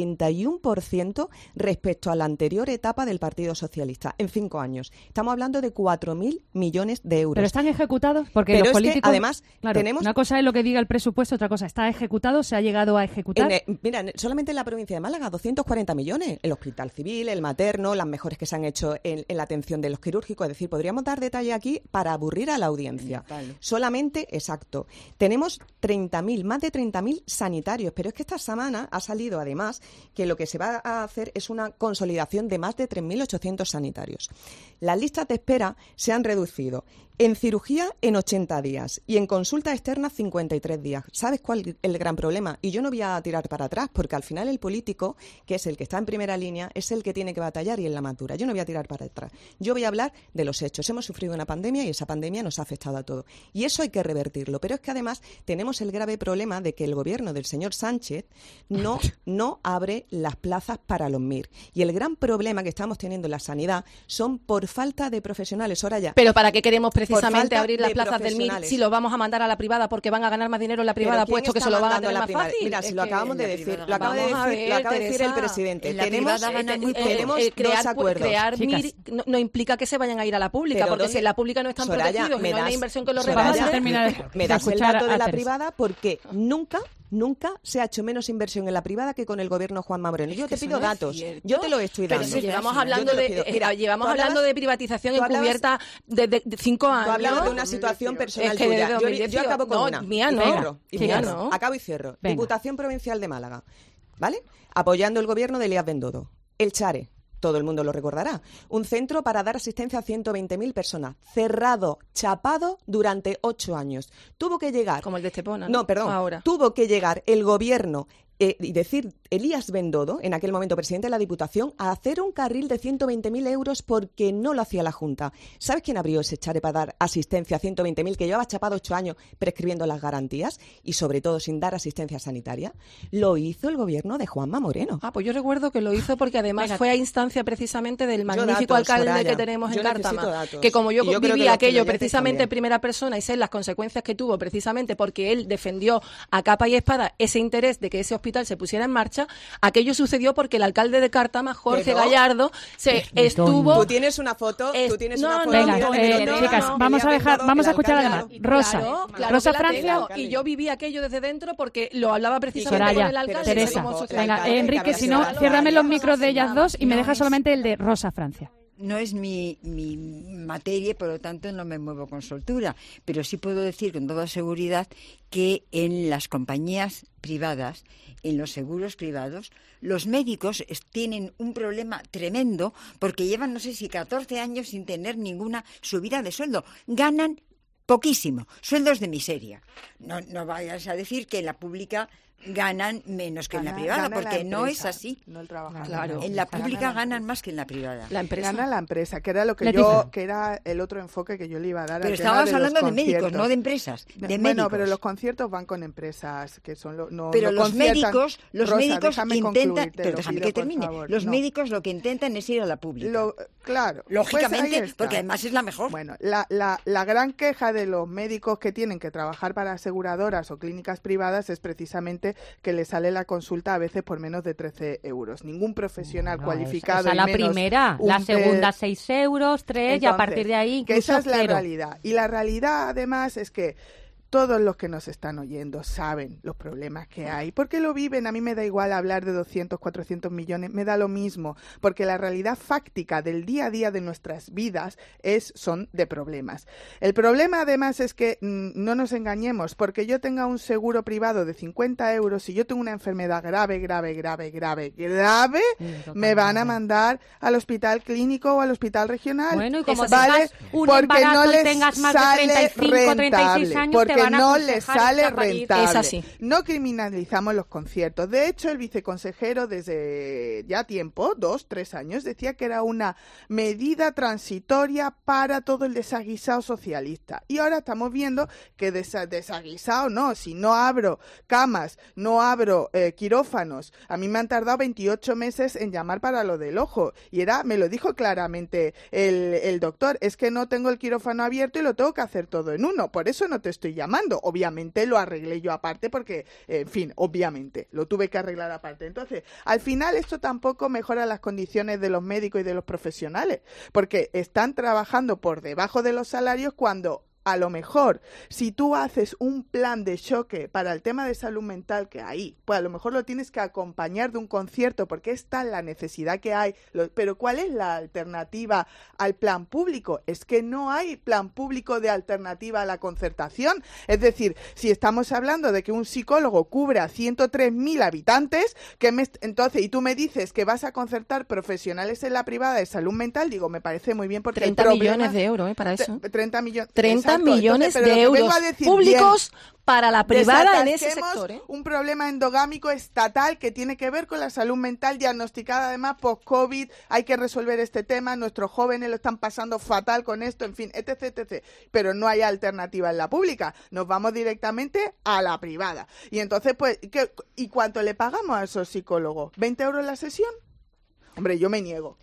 41% respecto a la anterior etapa del Partido Socialista, en 5 años. Estamos hablando de 4.000 millones de euros. ¿Pero están ejecutados? Porque pero los políticos... Que, además, claro, tenemos... Una cosa es lo que diga el presupuesto, otra cosa, ¿está ejecutado? ¿Se ha llegado a ejecutar? Mira, solamente en la provincia de Málaga, 240 millones. El Hospital Civil, el materno, las mejores que se han hecho en la atención de los quirúrgicos. Es decir, podríamos dar detalle aquí para aburrir a la audiencia. Solamente, exacto. Tenemos más de 30.000 sanitarios, pero es que esta semana ha salido además que lo que se va a hacer es una consolidación de más de 3.800 sanitarios. Las listas de espera se han reducido. En cirugía, en 80 días, y en consulta externa, 53 días. ¿Sabes cuál es el gran problema? Y yo no voy a tirar para atrás, porque al final el político, que es el que está en primera línea, es el que tiene que batallar y en la madura. Yo no voy a tirar para atrás. Yo voy a hablar de los hechos. Hemos sufrido una pandemia y esa pandemia nos ha afectado a todos. Y eso hay que revertirlo. Pero es que además tenemos el grave problema de que el gobierno del señor Sánchez no abre las plazas para los MIR. Y el gran problema que estamos teniendo en la sanidad son por falta de profesionales. Soraya. ¿Pero para qué queremos precisamente abrir las plazas del MIR si lo vamos a mandar a la privada porque van a ganar más dinero en la privada, puesto que se lo van a tener más fácil? Mira, si lo acabamos de decir, lo acaba de decir el presidente. Tenemos dos acuerdos. Crear MIR no implica que se vayan a ir a la pública, porque si en la pública no están protegidos y no hay una inversión que los respalde. Me das el dato de la privada, porque nunca se ha hecho menos inversión en la privada que con el gobierno Juanma Moreno. Yo te pido datos. Yo te lo estoy dando. Pero si llevamos hablando de privatización encubierta de 5 años. Tú hablabas de una situación personal tuya. Yo acabo con una. Mía no. Acabo y cierro. Venga. Diputación Provincial de Málaga, ¿vale? Apoyando el gobierno de Elías Bendodo. El Chare. Todo el mundo lo recordará. Un centro para dar asistencia a 120.000 personas. Cerrado, chapado durante 8 años. Tuvo que llegar... Como el de Estepona, ¿no? No, perdón. Ahora. Tuvo que llegar el gobierno y decir Elías Bendodo, en aquel momento presidente de la Diputación, a hacer un carril de 120.000 euros porque no lo hacía la Junta. ¿Sabes quién abrió ese chare para dar asistencia a 120.000 que llevaba chapado 8 años prescribiendo las garantías y sobre todo sin dar asistencia sanitaria? Lo hizo el gobierno de Juanma Moreno. Pues yo recuerdo que lo hizo porque además fue a instancia precisamente del magnífico alcalde Soraya, que tenemos en Cártama, que como yo viví aquello precisamente también en primera persona y sé las consecuencias que tuvo precisamente porque él defendió a capa y espada ese interés de que ese hospital se pusiera en marcha, aquello sucedió porque el alcalde de Cártama, Jorge Gallardo, estuvo... Tú tienes una foto, Venga, chicas, vamos a escuchar además. Rosa, Claro Rosa que Francia. y yo viví aquello desde dentro porque lo hablaba precisamente Soraya, con el alcalde. Teresa, venga, alcalde, Enrique, si no, Caraballero, ciérrame los micros de ellas dos y me deja solamente el de Rosa Francia. No es mi materia, por lo tanto no me muevo con soltura, pero sí puedo decir con toda seguridad que en las compañías privadas, en los seguros privados, los médicos tienen un problema tremendo porque llevan, no sé si 14 años sin tener ninguna subida de sueldo. Ganan poquísimo, sueldos de miseria. No vayas a decir que en la pública ganan menos que en la privada, porque no es así. No el trabajador. Claro. En la pública ganan más que en la privada. La empresa. Gana la empresa, que era lo que que era el otro enfoque que yo le iba a dar. Pero al tema estábamos de hablando los de médicos, conciertos. no de empresas, de Bueno, médicos. pero los conciertos van con empresas que son pero los médicos Rosa, déjame intentan, concluir, te pero lo déjame pido, que por termine. favor. Los No. médicos lo que intentan es ir a la pública. Claro. Lógicamente, pues ahí está. porque además es la mejor. Bueno, la gran queja de los médicos que tienen que trabajar para aseguradoras o clínicas privadas es precisamente que les sale la consulta a veces por menos de 13 euros. Ningún profesional cualificado. Esa y la menos primera, la segunda 6 euros, 3 y a partir de ahí incluso que esa es la 0. realidad. Y la realidad además es que todos los que nos están oyendo saben los problemas que hay, porque lo viven. A mí me da igual hablar de 200, 400 millones, me da lo mismo, porque la realidad fáctica del día a día de nuestras vidas son de problemas. El problema además es que no nos engañemos, porque yo tenga un seguro privado de 50 euros, si yo tengo una enfermedad grave, me van a mandar al hospital clínico o al hospital regional. Bueno, y como ¿vale? tengas un Porque embarazo no y les tengas más de sale 35, 36 años, porque te van a no les aconsejar sale irte a parir. rentable. Es así. No criminalizamos los conciertos. De hecho, el viceconsejero desde ya tiempo, 2, 3 años, decía que era una medida transitoria para todo el desaguisado socialista. Y ahora estamos viendo que desaguisado no, si no abro camas, no abro quirófanos. A mí me han tardado 28 meses en llamar para lo del ojo. Y me lo dijo claramente el doctor, es que no tengo el quirófano abierto y lo tengo que hacer todo en uno. Por eso no te estoy llamando. Obviamente lo arreglé yo aparte porque, en fin, obviamente, lo tuve que arreglar aparte. Entonces, al final esto tampoco mejora las condiciones de los médicos y de los profesionales, porque están trabajando por debajo de los salarios cuando... A lo mejor, si tú haces un plan de choque para el tema de salud mental que hay, pues a lo mejor lo tienes que acompañar de un concierto porque es tal la necesidad que hay. Pero ¿cuál es la alternativa al plan público? Es que no hay plan público de alternativa a la concertación. Es decir, si estamos hablando de que un psicólogo cubre a 103.000 habitantes, entonces, y tú me dices que vas a concertar profesionales en la privada de salud mental, digo, me parece muy bien porque 30 millones de euros para eso. 30 millones. 30 millones de euros públicos para la privada en ese sector. Un problema endogámico estatal que tiene que ver con la salud mental diagnosticada además post-COVID. Hay que resolver este tema. Nuestros jóvenes lo están pasando fatal con esto, en fin, etc. Pero no hay alternativa en la pública. Nos vamos directamente a la privada. Y entonces, pues, ¿y cuánto le pagamos a esos psicólogos? ¿20 euros la sesión? Hombre, yo me niego.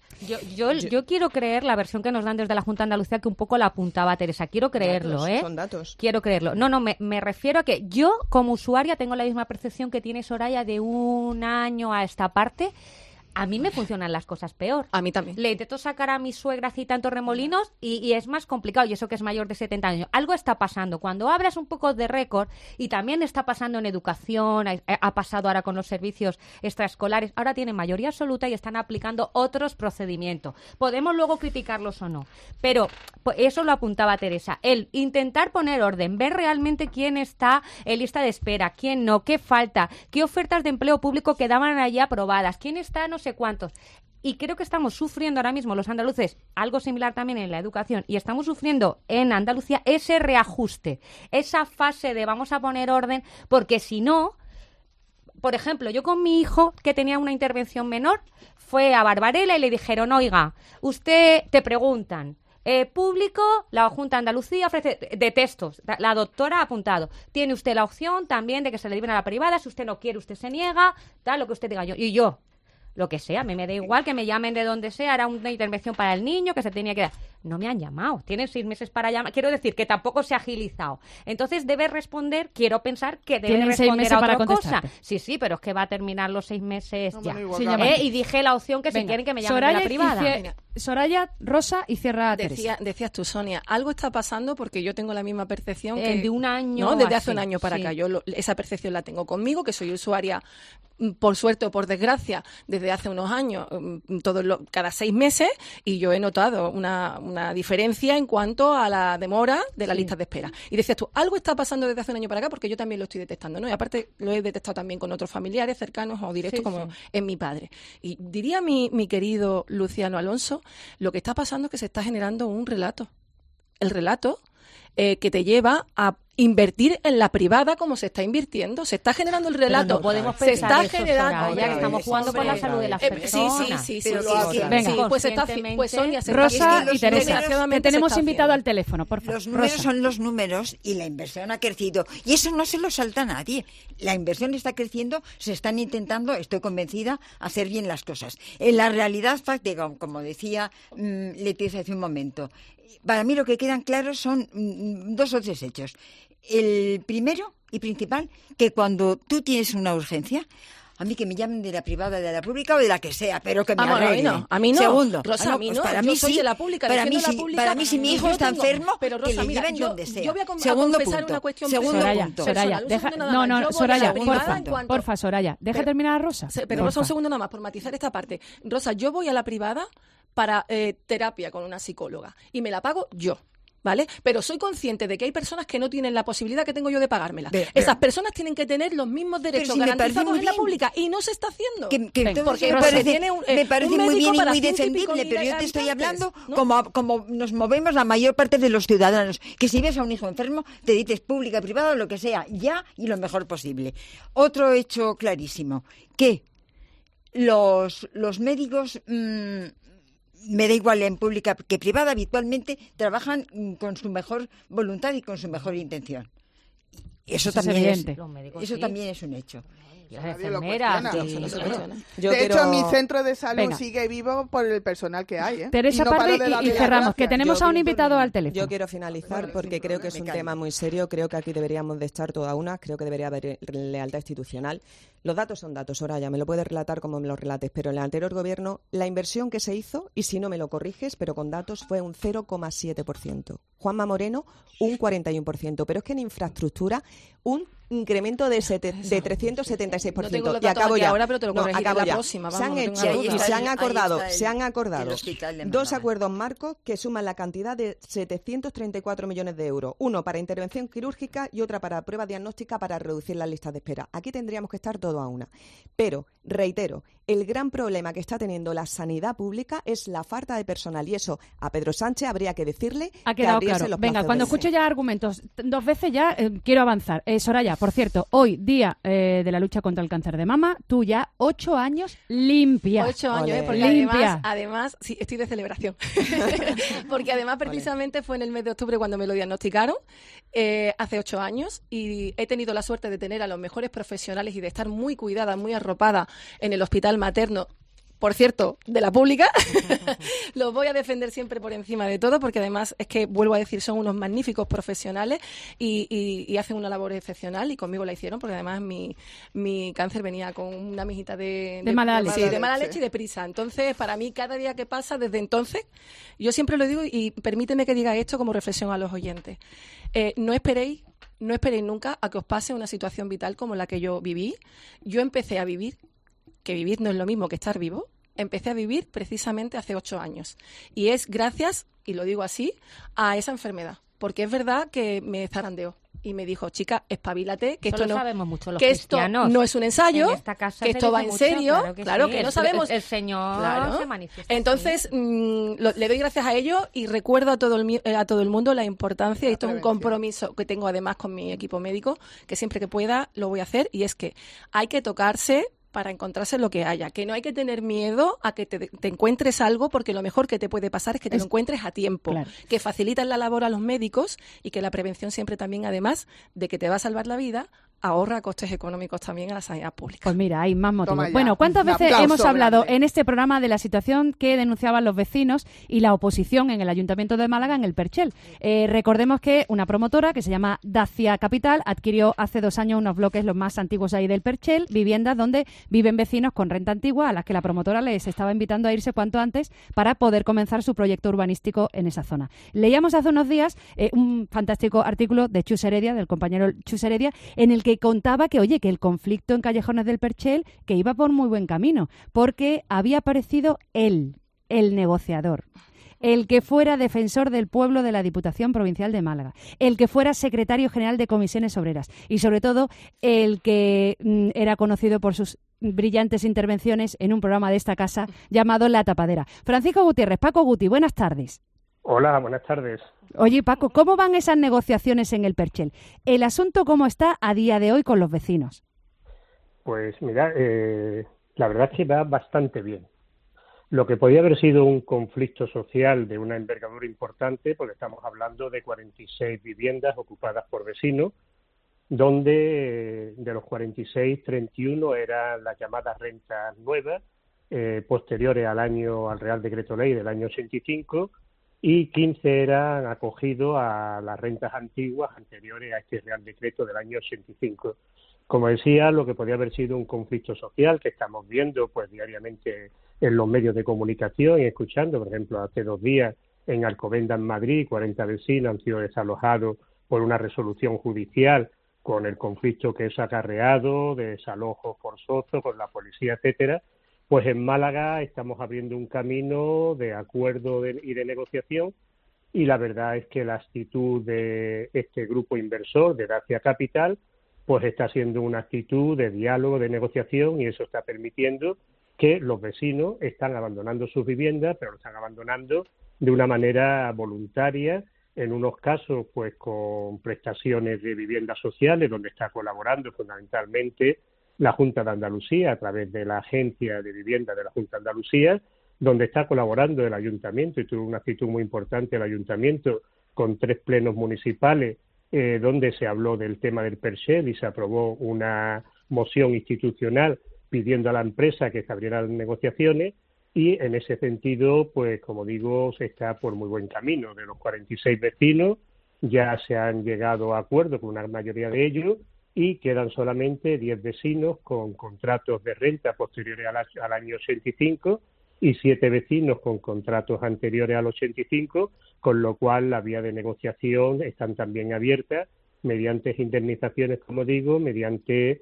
Yo quiero creer la versión que nos dan desde la Junta de Andalucía, que un poco la apuntaba Teresa. Quiero creerlo, datos, son datos. Quiero creerlo. No, me refiero a que yo, como usuaria, tengo la misma percepción que tiene Soraya de un año a esta parte. A mí me funcionan las cosas peor. A mí también. Le intento sacar a mi suegra así tantos remolinos y es más complicado, y eso que es mayor de 70 años. Algo está pasando. Cuando abras un poco de récord, y también está pasando en educación, ha pasado ahora con los servicios extraescolares, ahora tienen mayoría absoluta y están aplicando otros procedimientos. Podemos luego criticarlos o no, pero eso lo apuntaba Teresa. El intentar poner orden, ver realmente quién está en lista de espera, quién no, qué falta, qué ofertas de empleo público quedaban allí aprobadas, quién está no sé cuántos. Y creo que estamos sufriendo ahora mismo los andaluces algo similar también en la educación, y estamos sufriendo en Andalucía ese reajuste, esa fase de vamos a poner orden, porque si no, por ejemplo, yo con mi hijo, que tenía una intervención menor, fue a Barbarella y le dijeron, oiga, usted, te preguntan, público, la Junta de Andalucía ofrece de textos. La doctora ha apuntado. Tiene usted la opción también de que se le liberen a la privada. Si usted no quiere, usted se niega. Tal, lo que usted diga yo. Y yo, lo que sea, a mí me da igual que me llamen de donde sea. Era una intervención para el niño que se tenía que dar. No me han llamado. Tienen 6 meses para llamar. Quiero decir que tampoco se ha agilizado. Entonces debe responder, quiero pensar que debe responder a otra cosa. Sí, pero es que va a terminar los 6 meses ya. Y dije la opción que si quieren que me llamen de la privada. Soraya, Rosa y cierra Teresa. Decías tú, Sonia, algo está pasando porque yo tengo la misma percepción que de un año. ¿no? Desde hace un año para acá. Yo esa percepción la tengo conmigo, que soy usuaria, por suerte o por desgracia, desde hace unos años, cada 6 meses, y yo he notado una diferencia en cuanto a la demora de las listas de espera. Y decías tú, algo está pasando desde hace un año para acá porque yo también lo estoy detectando, ¿no? Y aparte lo he detectado también con otros familiares cercanos o directos como en mi padre. Y diría mi querido Luciano Alonso, lo que está pasando es que se está generando un relato. El relato que te lleva a invertir en la privada como se está invirtiendo. Se está generando el relato. Pero no podemos se está generando. Ya que estamos jugando por la salud de las personas. Sí. Venga, pues Sonia, Rosa y Teresa, que tenemos invitado al teléfono, por favor. Los números Rosa. son los números y la inversión ha crecido. Y eso no se lo salta a nadie. La inversión está creciendo, se están intentando, estoy convencida, hacer bien las cosas. En la realidad fáctica, como decía Leticia hace un momento, para mí lo que quedan claros son 2 o 3 hechos. El primero y principal, que cuando tú tienes una urgencia, a mí que me llamen de la privada, de la pública o de la que sea, pero que me arreglen. A mí no. Segundo. Rosa, a mí no. Para yo mí soy sí. de la pública. Para mí si mi hijo está enfermo, pero Rosa, que le lleven donde sea. Yo voy a Segundo confesar punto. una cuestión Soraya, deja, Soraya, porfa, Soraya, deja terminar a Rosa. Pero Rosa, un segundo nada más, por matizar esta parte. Rosa, yo voy a la privada para terapia con una psicóloga y me la pago yo. ¿Vale? Pero soy consciente de que hay personas que no tienen la posibilidad que tengo yo de pagármela. Esas personas tienen que tener los mismos derechos garantizados en la pública y no se está haciendo. Porque me parece muy bien y muy defendible, pero yo te estoy hablando, ¿no? como nos movemos la mayor parte de los ciudadanos, que si ves a un hijo enfermo, te dices pública, privada o lo que sea, ya y lo mejor posible. Otro hecho clarísimo, que los médicos... me da igual en pública que privada, habitualmente trabajan con su mejor voluntad y con su mejor intención. Eso también es un hecho. De hecho, mi centro de salud sigue vivo por el personal que hay. Teresa Pardi y cerramos, que tenemos a un invitado al teléfono. Yo quiero finalizar porque creo que es un tema muy serio. Creo que aquí deberíamos de estar todas unas. Creo que debería haber lealtad institucional. Los datos son datos, Soraya, me lo puedes relatar como me lo relates, pero en el anterior gobierno la inversión que se hizo, y si no me lo corriges, pero con datos, fue un 0,7%. Juanma Moreno, un 41%. Pero es que en infraestructura, un incremento de 376%. No tengo los y acabo ya. Ahora, pero te lo corregiré la próxima. Se han hecho y se han acordado 2 acuerdos marcos que suman la cantidad de 734 millones de euros. Uno para intervención quirúrgica y otra para prueba diagnóstica para reducir las listas de espera. Aquí tendríamos que estar todo a una. Pero, reitero, el gran problema que está teniendo la sanidad pública es la falta de personal, y eso a Pedro Sánchez habría que decirle que abriese los plazos. Venga, cuando escucho ya argumentos 2 veces ya quiero avanzar. Soraya, por cierto, hoy, día de la lucha contra el cáncer de mama, tú ya 8 años limpia. 8 años, porque además, sí, estoy de celebración. Porque además, precisamente, fue en el mes de octubre cuando me lo diagnosticaron, hace 8 años, y he tenido la suerte de tener a los mejores profesionales y de estar muy cuidada, muy arropada en el hospital materno, por cierto, de la pública. Los voy a defender siempre por encima de todo, porque además es que, vuelvo a decir, son unos magníficos profesionales y hacen una labor excepcional, y conmigo la hicieron, porque además mi cáncer venía con una mijita de mala leche. Sí, de mala leche y de prisa. Entonces, para mí, cada día que pasa, desde entonces, yo siempre lo digo, y permíteme que diga esto como reflexión a los oyentes. No esperéis nunca a que os pase una situación vital como la que yo viví. Yo empecé a vivir, que vivir no es lo mismo que estar vivo, empecé a vivir precisamente hace 8 años. Y es gracias, y lo digo así, a esa enfermedad. Porque es verdad que me zarandeó. y me dijo, chica, espabilate, que Eso esto lo no sabemos mucho los que esto cristianos. no es un ensayo, En esta casa que se esto va dice en mucho, serio, claro sí, que no sabemos. El Señor Claro. se manifiesta. Entonces, le doy gracias a ello y recuerdo a todo el mundo la importancia, y esto es un compromiso que tengo además con mi equipo médico, que siempre que pueda lo voy a hacer, y es que hay que tocarse para encontrarse lo que haya, que no hay que tener miedo a que te encuentres algo, porque lo mejor que te puede pasar es que te lo encuentres a tiempo, claro, que facilitan la labor a los médicos, y que la prevención siempre también, además de que te va a salvar la vida, ahorra costes económicos también a la sanidad pública. Pues mira, hay más motivos. Toma ya. Bueno, ¿cuántas Un veces aplauso hemos hablado grande. en este programa de la situación que denunciaban los vecinos y la oposición en el Ayuntamiento de Málaga en el Perchel? Recordemos que una promotora que se llama Dacia Capital adquirió hace 2 años unos bloques, los más antiguos ahí del Perchel, viviendas donde viven vecinos con renta antigua a las que la promotora les estaba invitando a irse cuanto antes para poder comenzar su proyecto urbanístico en esa zona. Leíamos hace unos días un fantástico artículo de Chus Heredia, del compañero Chus Heredia, en el que contaba que, oye, que el conflicto en Callejones del Perchel que iba por muy buen camino, porque había aparecido él, el negociador, el que fuera defensor del pueblo de la Diputación Provincial de Málaga, el que fuera secretario general de Comisiones Obreras y, sobre todo, el que era conocido por sus brillantes intervenciones en un programa de esta casa llamado La Tapadera. Francisco Gutiérrez, Paco Guti, buenas tardes. Hola, buenas tardes. Oye, Paco, ¿cómo van esas negociaciones en el Perchel? ¿El asunto cómo está a día de hoy con los vecinos? Pues mira, la verdad es que va bastante bien. Lo que podía haber sido un conflicto social de una envergadura importante, porque estamos hablando de 46 viviendas ocupadas por vecinos, donde de los 46, 31 eran las llamadas rentas nuevas, posteriores al Real Decreto Ley del año 85, y 15 eran acogidos a las rentas antiguas anteriores a este Real Decreto del año 85. Como decía, lo que podía haber sido un conflicto social que estamos viendo pues diariamente en los medios de comunicación y escuchando, por ejemplo, hace 2 días en Alcobendas, en Madrid, 40 vecinos han sido desalojados por una resolución judicial con el conflicto que eso ha acarreado, de desalojos forzosos con la policía, etcétera. Pues en Málaga estamos abriendo un camino de acuerdo y de negociación, y la verdad es que la actitud de este grupo inversor de Dacia Capital pues está siendo una actitud de diálogo, de negociación, y eso está permitiendo que los vecinos están abandonando sus viviendas, pero lo están abandonando de una manera voluntaria, en unos casos pues con prestaciones de viviendas sociales, donde está colaborando fundamentalmente la Junta de Andalucía a través de la Agencia de Vivienda de la Junta de Andalucía, donde está colaborando el Ayuntamiento, y tuvo una actitud muy importante el Ayuntamiento con 3 plenos municipales, donde se habló del tema del Perchel y se aprobó una moción institucional pidiendo a la empresa que se abrieran negociaciones, y en ese sentido, pues como digo, se está por muy buen camino. De los 46 vecinos ya se han llegado a acuerdo con una mayoría de ellos, y quedan solamente 10 vecinos con contratos de renta posteriores al año 85 y 7 vecinos con contratos anteriores al 85, con lo cual la vía de negociación están también abiertas mediante indemnizaciones, como digo, mediante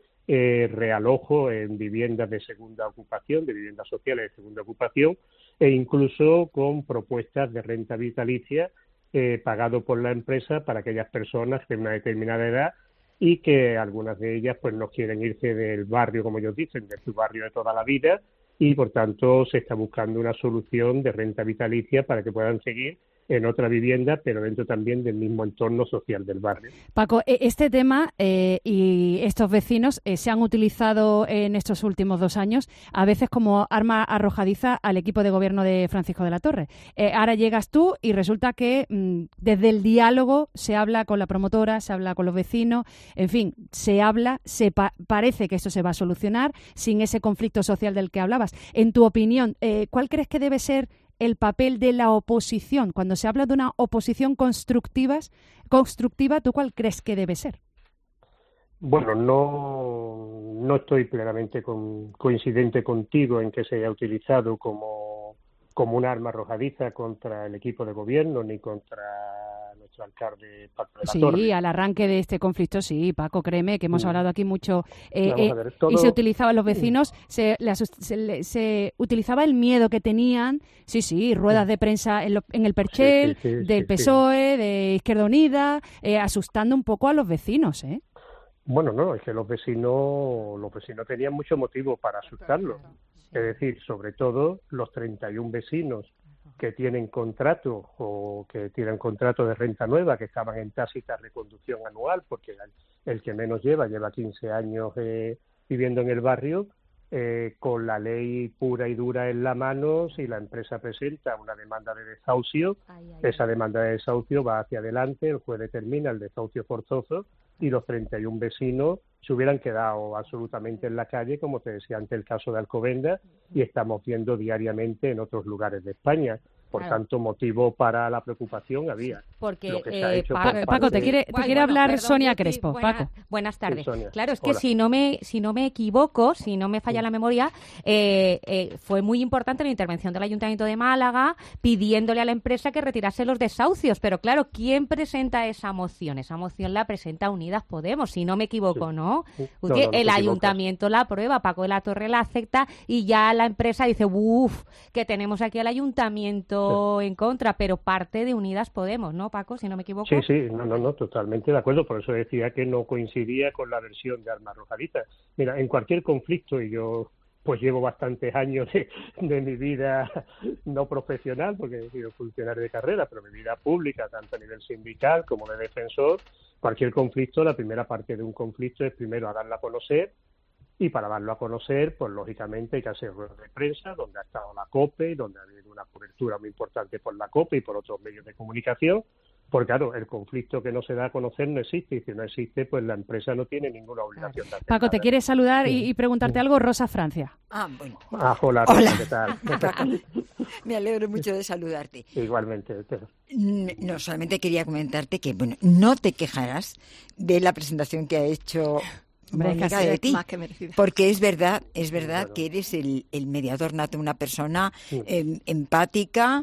realojo en viviendas de segunda ocupación, de viviendas sociales de segunda ocupación, e incluso con propuestas de renta vitalicia pagado por la empresa para aquellas personas de una determinada edad y que algunas de ellas pues no quieren irse del barrio, como ellos dicen, de su barrio de toda la vida, y por tanto se está buscando una solución de renta vitalicia para que puedan seguir en otra vivienda, pero dentro también del mismo entorno social del barrio. Paco, este tema y estos vecinos se han utilizado en estos últimos 2 años a veces como arma arrojadiza al equipo de gobierno de Francisco de la Torre. Ahora llegas tú y resulta que desde el diálogo se habla con la promotora, se habla con los vecinos, en fin, se habla, parece que esto se va a solucionar sin ese conflicto social del que hablabas. En tu opinión, ¿cuál crees que debe ser el papel de la oposición? Cuando se habla de una oposición constructiva, ¿tú cuál crees que debe ser? Bueno, no estoy plenamente coincidente contigo en que se haya utilizado como un arma arrojadiza contra el equipo de gobierno ni contra nuestro alcalde Paco de la Sí, Torre. al arranque de este conflicto, sí, Paco, créeme, que hemos hablado aquí mucho. Vamos a ver, todo... Y se utilizaba, los vecinos, se utilizaba el miedo que tenían, ruedas de prensa en el Perchel, del PSOE, de Izquierda Unida, asustando un poco a los vecinos, ¿eh? Bueno, no, es que los vecinos tenían mucho motivo para asustarlos. Es decir, sobre todo los 31 vecinos que tienen contrato o que tienen contrato de renta nueva, que estaban en tácita reconducción anual, porque el que menos lleva 15 años viviendo en el barrio, con la ley pura y dura en la mano. Si la empresa presenta una demanda de desahucio, esa demanda de desahucio va hacia adelante, el juez determina el desahucio forzoso y los 31 vecinos se hubieran quedado absolutamente en la calle, como te decía antes el caso de Alcobendas, y estamos viendo diariamente en otros lugares de España. Por tanto, motivo para la preocupación había. Porque, Paco, te quiere hablar Sonia Crespo. Paco. Buenas tardes. Sí, Sonia. Claro, es que si no me equivoco, si no me falla la memoria, fue muy importante la intervención del Ayuntamiento de Málaga pidiéndole a la empresa que retirase los desahucios. Pero claro, ¿quién presenta esa moción? Esa moción la presenta Unidas Podemos, si no me equivoco, ¿no? Porque el Ayuntamiento la aprueba, Paco de la Torre la acepta y ya la empresa dice, que tenemos aquí al Ayuntamiento en contra, pero parte de Unidas Podemos, ¿no, Paco? Si no me equivoco. Sí, no, totalmente de acuerdo. Por eso decía que no coincidía con la versión de Alma Arrojadiza. Mira, en cualquier conflicto, y yo pues llevo bastantes años de mi vida no profesional, porque he sido funcionario de carrera, pero mi vida pública, tanto a nivel sindical como de defensor, cualquier conflicto, la primera parte de un conflicto es primero a darlo a conocer. Y para darlo a conocer, pues lógicamente hay que hacer ruedas de prensa, donde ha estado la COPE, donde ha habido una cobertura muy importante por la COPE y por otros medios de comunicación, porque claro, el conflicto que no se da a conocer no existe, y si no existe, pues la empresa no tiene ninguna obligación de hacer Paco, nada. ¿te quieres saludar y preguntarte algo? Rosa Francia. Bueno. Hola, Rosa, ¿qué tal? Me alegro mucho de saludarte. Igualmente. No, solamente quería comentarte que, no te quejarás de la presentación que ha hecho Mónica de ti, más que merecida. porque es verdad que eres el mediador nato, una persona empática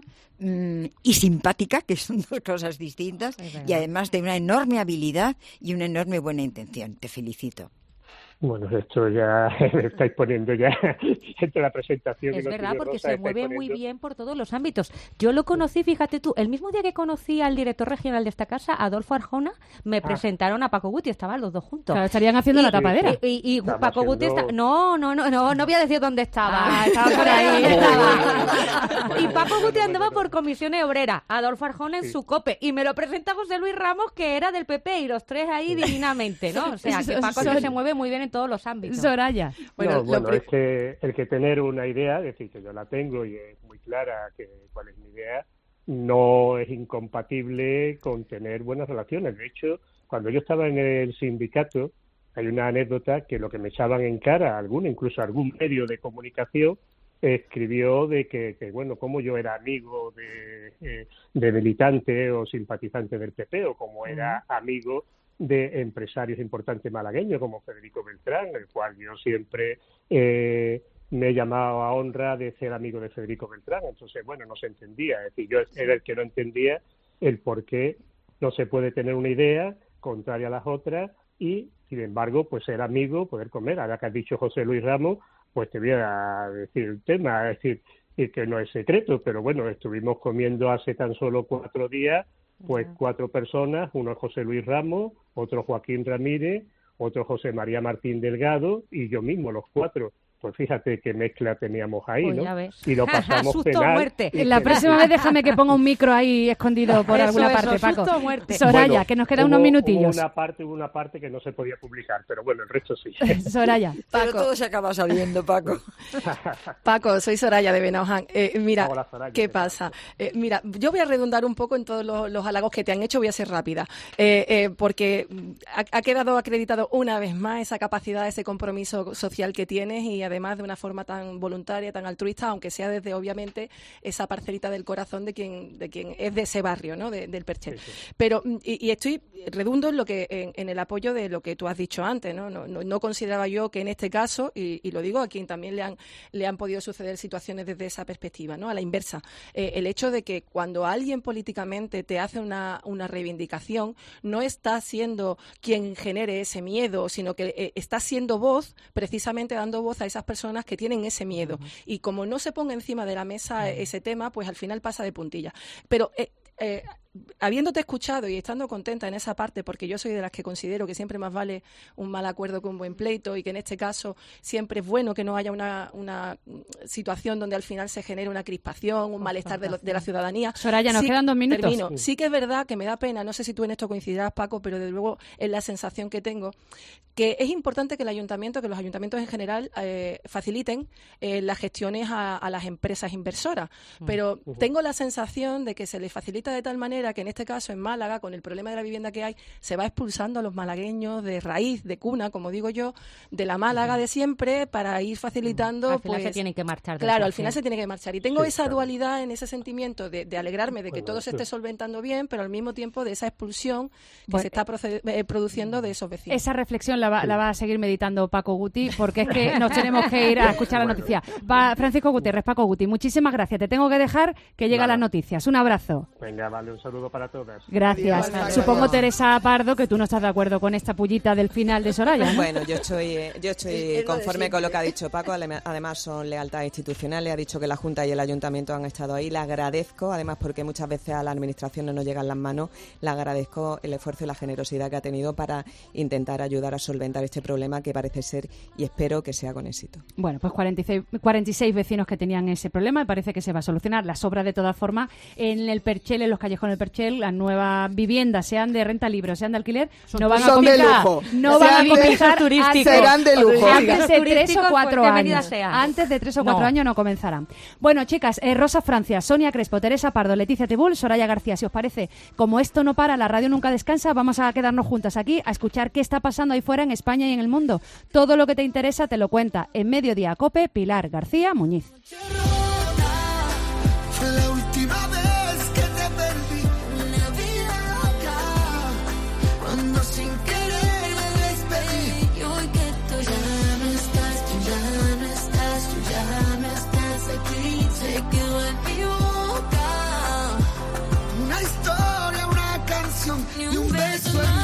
y simpática, que son dos cosas distintas, y además de una enorme habilidad y una enorme buena intención. Te felicito. Bueno, esto ya me estáis poniendo ya entre la presentación. Es verdad, porque Rosa, se mueve muy bien por todos los ámbitos. Yo lo conocí, fíjate tú, el mismo día que conocí al director regional de esta casa, Adolfo Arjona, me presentaron a Paco Guti, estaban los dos juntos. Claro, estarían haciendo la tapadera. Y Paco Guti no voy a decir dónde estaba. Estaba por ahí. Y Paco Guti andaba por Comisiones Obreras, Adolfo Arjona en su COPE, y me lo presenta José Luis Ramos, que era del PP, y los tres ahí divinamente, ¿no? O sea, que Paco se mueve muy bien en todos los ámbitos. Soraya. Bueno, es que el que tener una idea, es decir, que yo la tengo y es muy clara cuál es mi idea, no es incompatible con tener buenas relaciones. De hecho, cuando yo estaba en el sindicato, hay una anécdota que lo que me echaban en cara, incluso algún medio de comunicación, escribió de que como yo era amigo de militante o simpatizante del PP, o como era amigo de empresarios importantes malagueños como Federico Beltrán, el cual yo siempre me he llamado a honra de ser amigo de Federico Beltrán. Entonces, no se entendía. Es decir, yo era el que no entendía el por qué no se puede tener una idea contraria a las otras y, sin embargo, pues ser amigo, poder comer. Ahora que has dicho José Luis Ramos, pues te voy a decir el tema, es decir, y que no es secreto, pero estuvimos comiendo hace tan solo 4 días, pues 4 personas, uno José Luis Ramos, otro Joaquín Ramírez, otro José María Martín Delgado y yo mismo, los 4. Pues fíjate qué mezcla teníamos ahí, pues ¿no? Ya ves. Y lo pasamos susto penal. Muerte. La próxima vez déjame que ponga un micro ahí escondido por alguna parte, Paco. Susto muerte. Soraya, que nos quedan unos minutillos. Hubo una parte que no se podía publicar, pero el resto sí. Soraya. Pero todo se acaba saliendo, Paco. Paco, soy Soraya de Benaoján. Mira, Hola, Soraya, ¿qué pasa? Mira, yo voy a redundar un poco en todos los halagos que te han hecho, voy a ser rápida, porque ha quedado acreditado una vez más esa capacidad, ese compromiso social que tienes y además de una forma tan voluntaria, tan altruista, aunque sea desde obviamente esa parcelita del corazón de quien es de ese barrio, ¿no? Del Perchel. Sí. Pero y estoy redundo en lo que en el apoyo de lo que tú has dicho antes, ¿no? No consideraba yo que en este caso, y lo digo a quien también le han podido suceder situaciones desde esa perspectiva, ¿no? A la inversa, el hecho de que cuando alguien políticamente te hace una reivindicación, no está siendo quien genere ese miedo, sino que está siendo voz, precisamente dando voz a esas personas que tienen ese miedo. Y como no se ponga encima de la mesa ese tema, pues al final pasa de puntilla. Pero habiéndote escuchado y estando contenta en esa parte, porque yo soy de las que considero que siempre más vale un mal acuerdo que un buen pleito, y que en este caso siempre es bueno que no haya una situación donde al final se genere una crispación, un malestar de la ciudadanía. Soraya, nos quedan 2 minutos. Termino. Sí que es verdad que me da pena, no sé si tú en esto coincidirás, Paco, pero desde luego es la sensación que tengo, que es importante que los ayuntamientos en general faciliten las gestiones a las empresas inversoras, pero tengo la sensación de que se les facilita de tal manera que en este caso en Málaga, con el problema de la vivienda que hay, se va expulsando a los malagueños de raíz, de cuna, como digo yo, de la Málaga de siempre, para ir facilitando. Al final se tienen que marchar. Claro, al final se tiene que marchar. Y tengo esa dualidad en ese sentimiento de alegrarme de que todo se esté solventando bien, pero al mismo tiempo de esa expulsión que se está produciendo de esos vecinos. Esa reflexión la va a seguir meditando Paco Guti, porque es que nos tenemos que ir a escuchar la noticia. Francisco Gutiérrez, Paco Guti, muchísimas gracias. Te tengo que dejar que llegan las noticias. Un abrazo. Venga, vale, un saludo para todas. Gracias. Supongo, Teresa Pardo, que tú no estás de acuerdo con esta pullita del final de Soraya, ¿no? Bueno, yo estoy conforme con lo que ha dicho Paco. Además son lealtades institucionales. Ha dicho que la Junta y el Ayuntamiento han estado ahí. Le agradezco, además, porque muchas veces a la Administración no nos llegan las manos. Le agradezco el esfuerzo y la generosidad que ha tenido para intentar ayudar a solventar este problema, que parece ser, y espero que sea con éxito. Bueno, pues 46 vecinos que tenían ese problema, y parece que se va a solucionar. Las obras, de todas formas, en el Perchel, en los callejones del Perchel, las nuevas viviendas, sean de renta libre o sean de alquiler, no van a comenzar. De lujo. No van a comenzar serán de lujo. Antes de 3 o 4 años. Antes de 3 o 4 años no comenzarán. Bueno, chicas, Rosa Francia, Sonia Crespo, Teresa Pardo, Leticia Tebul, Soraya García, si os parece, como esto no para, la radio nunca descansa, vamos a quedarnos juntas aquí a escuchar qué está pasando ahí fuera en España y en el mundo. Todo lo que te interesa te lo cuenta en Mediodía Cope Pilar García Muñiz. Fue la última vez que te perdí, una vida loca, cuando sin querer me despedí. Y hoy que tú ya no estás, tú ya no estás, tú ya no estás aquí, se quedó en mi boca una historia, una canción y un beso en